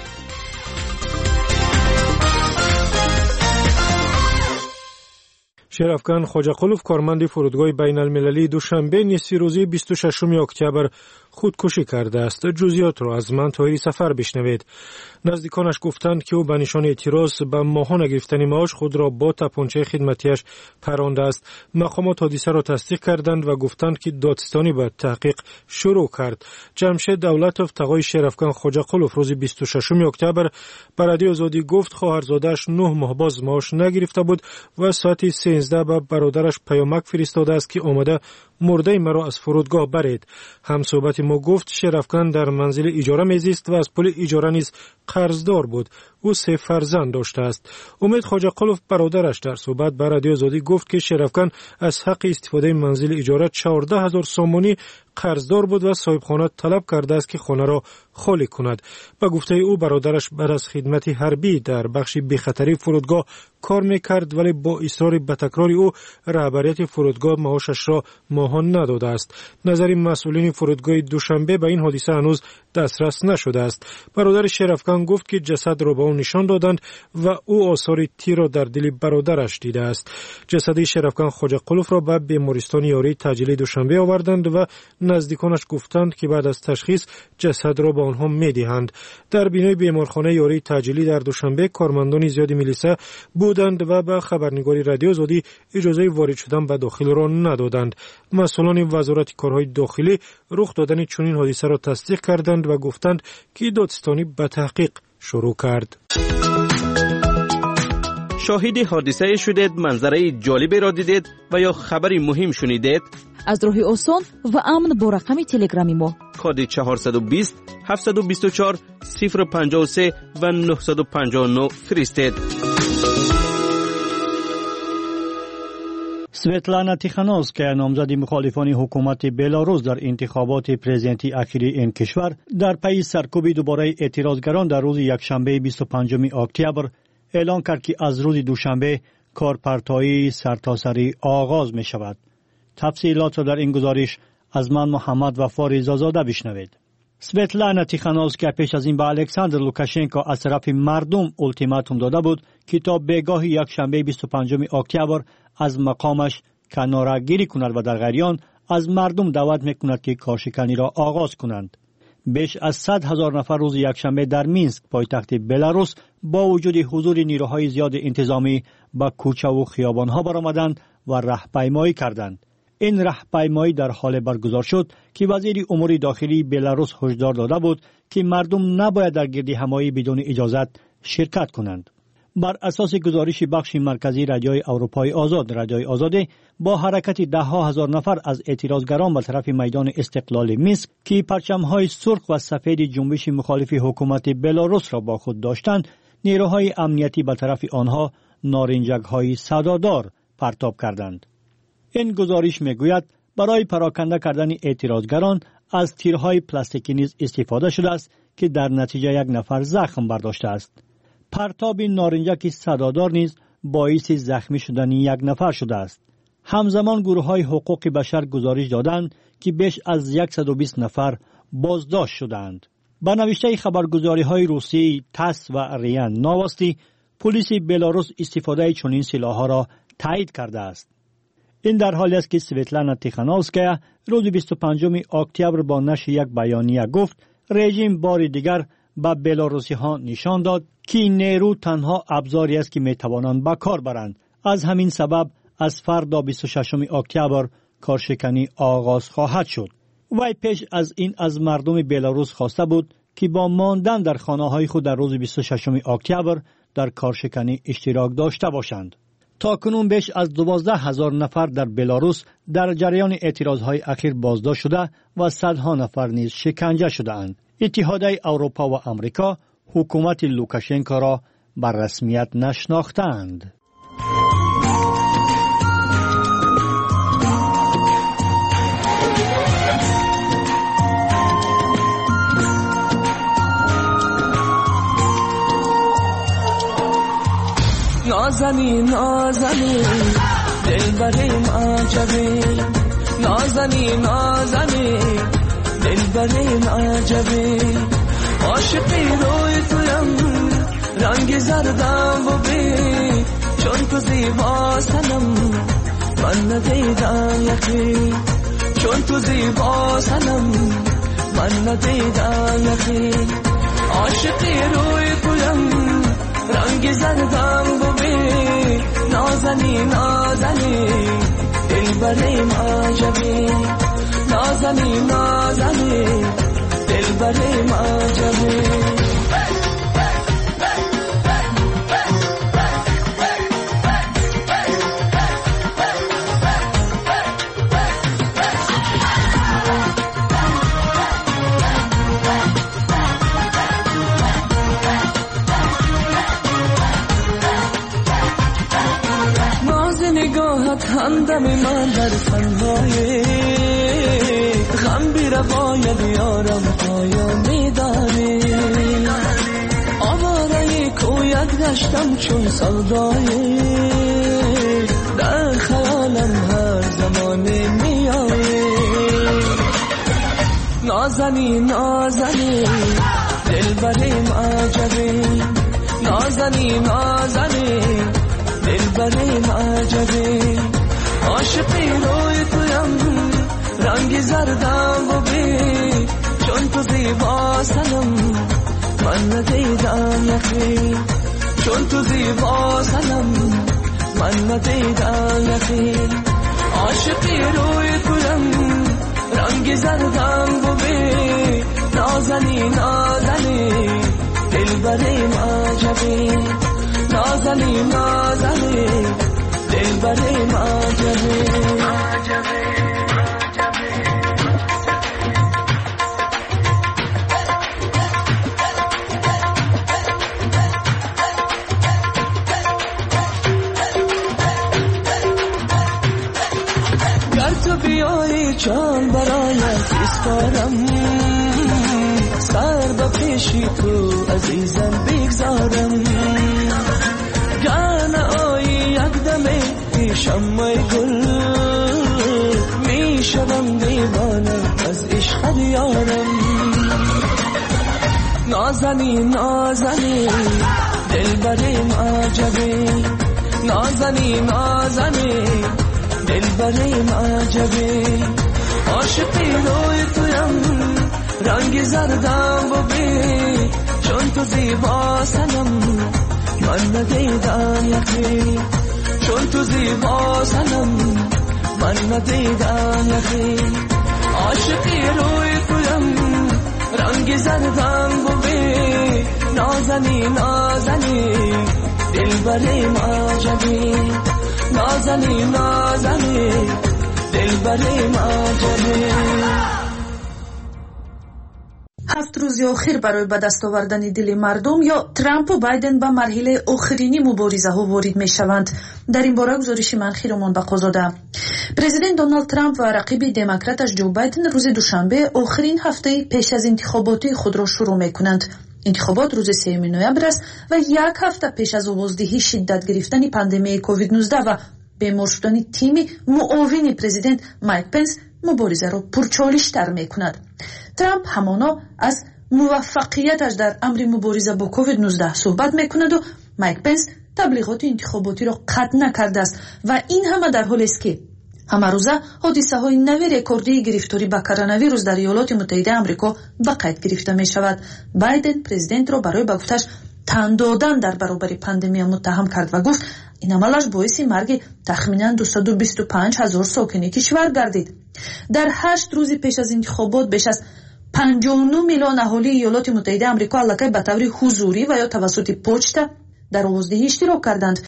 شرافکان خواجه‌قلوف، کارمند فرودگاه بین‌المللی دوشنبه نصف روزی بیست و ششم اکتبر خودکشی کرده است. جزئیات را از من طاهری سفر بشنوید. نزدیکانش گفتند که او به نشان اعتراض به ماهانه گرفتن معاش خود را با تپانچه خدمتیش پرانده است. مقامات حادثه را تصدیق کردند و گفتند که دادستانی به تحقیق شروع کرد. جمشید دولتوف، تقای شرافکان خواجه‌قلوف، روز بیست و ششم اکتبر به رادیو آزادی گفت خواهرزاده‌اش نه ماه باز معاش نگرفته بود و ساعت سیزده به برادرش پیامک فرستاده است که آمده مرده مرا از فرودگاه برید. هم صحبت ما گفت شرافکان در منزل اجاره میزیست و از پول اجاره نیز قرضدار بود. او سه فرزند داشته است. امید خواجه‌قلوف برادرش در صحبت با رادیو آزادی گفت که شرافکان از حق استفاده منزل اجاره چهارده هزار سومونی قرضدار بود و صاحبخانه طلب کرده است که خانه را خالی کند. با گفته او برادرش بعد از خدمت حربی در بخش بی‌خطری فرودگاه کار میکرد، ولی با اصرار به تکرار او رهبریت فرودگاه معاشش را ماهان نداده است. نظر مسئولین فرودگاه دوشنبه به این حادثه هنوز دسترس نشده است. برادر شرافکان گفت که جسد را به او نشان دادند و او آثار تیر را در دل برادرش دیده است. جسد شرافکان خواجه‌قلوف را به بیمارستان یاری تجلی دوشنبه آوردند و نزدیکانش گفتند که بعد از تشخیص جسد را به آنها می‌دهند. در بینای بیمارخانه یاری تجلی در دوشنبه کارمندان زیادی میلیسا بودند و به خبرنگاری رادیو آزادی اجازه وارد شدن به داخل را ندادند. مسئولان وزارت کارهای داخلی رخ دادن چنین حادثه را تصدیق کردند و گفتند که دادستانی به تحقیق شروع کرد. شاهد حادثه شدید، منظره جالبی را دیدید و یا خبری مهم شنیدید؟ از راه آسان و امن با رقم تلگرامی ما کد چهارصد و بیست هفتصد و بیست و چهار صفر پنجاه و سه و نهصد و پنجاه و نه فرستید. سویتلانا تیخانوسکایا نامزد مخالفان حکومت بلاروس در انتخابات پرزیدنتی اخیر این کشور در پی سرکوب دوباره اعتراضگران در روز یکشنبه بیست و پنجم اکتبر اعلان کرد که از روز دوشنبه کارپرتایی سرتاسری آغاز می شود. تفصیلات را در این گزارش از من محمد وفا رضازاده بشنوید. سویتلانا تیخانوسکایا پیش از این به الکساندر لوکاشنکو از طرف مردم التیماتوم داده بود که تا بگاه یکشنبه بیست و پنجم اکتبر از مقامش کناره‌گیری کند و در غریان از مردم دعوت میکند که کارشکنی را آغاز کنند. بیش از صد هزار نفر روز یکشنبه در مینسک پایتخت بلاروس با وجود حضور نیروهای زیاد انتظامی به کوچه و خیابانها برآمدند و راهپیمایی کردند. این راهپیمایی در حال برگزار شد که وزیر امور داخلی بلاروس هشدار داده بود که مردم نباید در گردهمایی بدون اجازت شرکت کنند. بر اساس گزارش بخش مرکزی رادیوی اروپای آزاد، رادیوی آزاده با حرکت ده ها هزار نفر از اعتراضگران به طرف میدان استقلال مینسک که پرچم‌های سرخ و سفید جنبش مخالف حکومت بلاروس را با خود داشتند، نیروهای امنیتی به طرف آنها نارنجک‌های صدادار پرتاب کردند. این گزارش میگوید برای پراکنده کردن اعتراضگران از تیرهای پلاستیکی نیز استفاده شده است که در نتیجه یک نفر زخم برداشته است. پرتاب نارنجک صدادار نیز باعث زخمی شدن یک نفر شده است. همزمان گروه‌های حقوق بشر گزارش دادند که بیش از صد و بیست نفر بازداشت شدند. با نوشته خبرگزاری‌های روسی تاس و ریان نواستی، پلیس بلاروس استفاده چنین سلاح‌ها را تایید کرده است. این در حالی است که سویتلانا تیخانوسکایا روز بیست و پنجم اکتبر با نشر یک بیانیه گفت رژیم بار دیگر به بلاروسی‌ها نشان داد که نیرو تنها ابزاری است که میتوانند به کار برند. از همین سبب از فردا بیست و ششم اکتبر کارشکنی آغاز خواهد شد. وی پیش از این از مردم بلاروس خواسته بود که با ماندن در خانه‌های خود در روز بیست و ششم اکتبر در کارشکنی اشتراک داشته باشند. تاکنون بیش از دوازده هزار نفر در بلاروس در جریان اعتراضهای اخیر بازداشت شده و صدها نفر نیز شکنجه شده‌اند. اتحادیه اروپا و امریکا حکومت لوکاشنکو را بر رسمیت نشناختند. نازنی نازنی دلبریم عجبی، نازنی نازنی دلبریم عجبی، عاشقی روی تویم رنگ زردم ببین، چون تو زیبا سنم من ندیدم یکی، چون تو زیبا سنم من ندیدم یکی، عاشقی روی تویم رنگ زردم ببین، نازنی نازنی دلبریم عجبی، نازنی نازنی دلبریم عجبی. همدم من در تنهایی غم بی روای بیارم پایانی داری، آواره کویت گشتم چون سودایی، در خیالم هر زمانی میایی، نازنی نازنی دلبریم عجبی، نازنی نازنی دلبریم عجبی، عاشقی روی تویم رنگ زردم ببین، چون تو زیبا سنم من ندیدم یکی، چون تو زیبا سنم من ندیدم یکی، عاشقی روی تویم رنگ زردم ببین، نازنی نازنی دلبریم عجبی، نازنی نازنین نازنین دلبریم عجبی گر تو بیایی جان برایت اسپارم سر به پیشی تو عزیزم بگذارم گر نایی یک دمه پیشم می گل می شدم دیوانه از عشق یارم نازنین نازنین دلبریم عجبی نازنین نازنین دلبریم عجبی عاشقی روی تویم رنگ زردم ببین چون تو زیبا سنم من ندیدم یقین چون تو زیبا سنم من ندیدم یقین عاشقی روی تویم رنگ زردم ببین نازنین نازنین دلبریم عجبی نازنین نازنین دلبریم عجبی ҳафт рӯзи охир барои ба даст овардани дили мардум ё Трампу Байден ба марҳилаи охирини муборизаҳо ворид мешаванд. дар ин бора гузориши ман Хиромон Бақозода. Президент Доналд Трамп ва рақиби демократаш Ҷо Байден рӯзи душанбе охирин ҳафтаи пеш аз интихоботии худро шурӯъ мекунанд. интихобот рӯзи сеюми ноябр аст ва як ҳафта пеш аз овоздиҳии шиддат гирифтани пандемияи ковид нуздаҳ ва бемор шудани тими муовини президент Майк Пенс муборизаро пурчолиштар мекунад. Трамп ҳамоно аз муваффақияташ дар амри мубориза бо ковид нуздаҳ суҳбат мекунаду Майк Пенс таблиғоти интихоботиро қатъ накардааст ва ин ҳама дар ҳолест ки ҳамарӯза ҳодисаҳои нави рекордии гирифторӣ ба коронавирус дар Иёлоти Муттаҳидаи Амрико ба қайд гирифта мешавад. Байден президентро барои ба гуфташ тан додан дар баробари пандемия муттаҳам кард ва гуфт ин амалаш боиси марги тахминан дусаду бисту панҷ ҳазор сокини кишвар гардид. дар ҳашт рӯзи пеш аз интихобот беш аз панҷоҳу нӯ миллион аҳолии Иёлоти Муттаҳидаи Амрико аллакай ба таври ҳузурӣ ва ё тавассути почта дар овоздиҳӣ иштирок карданд.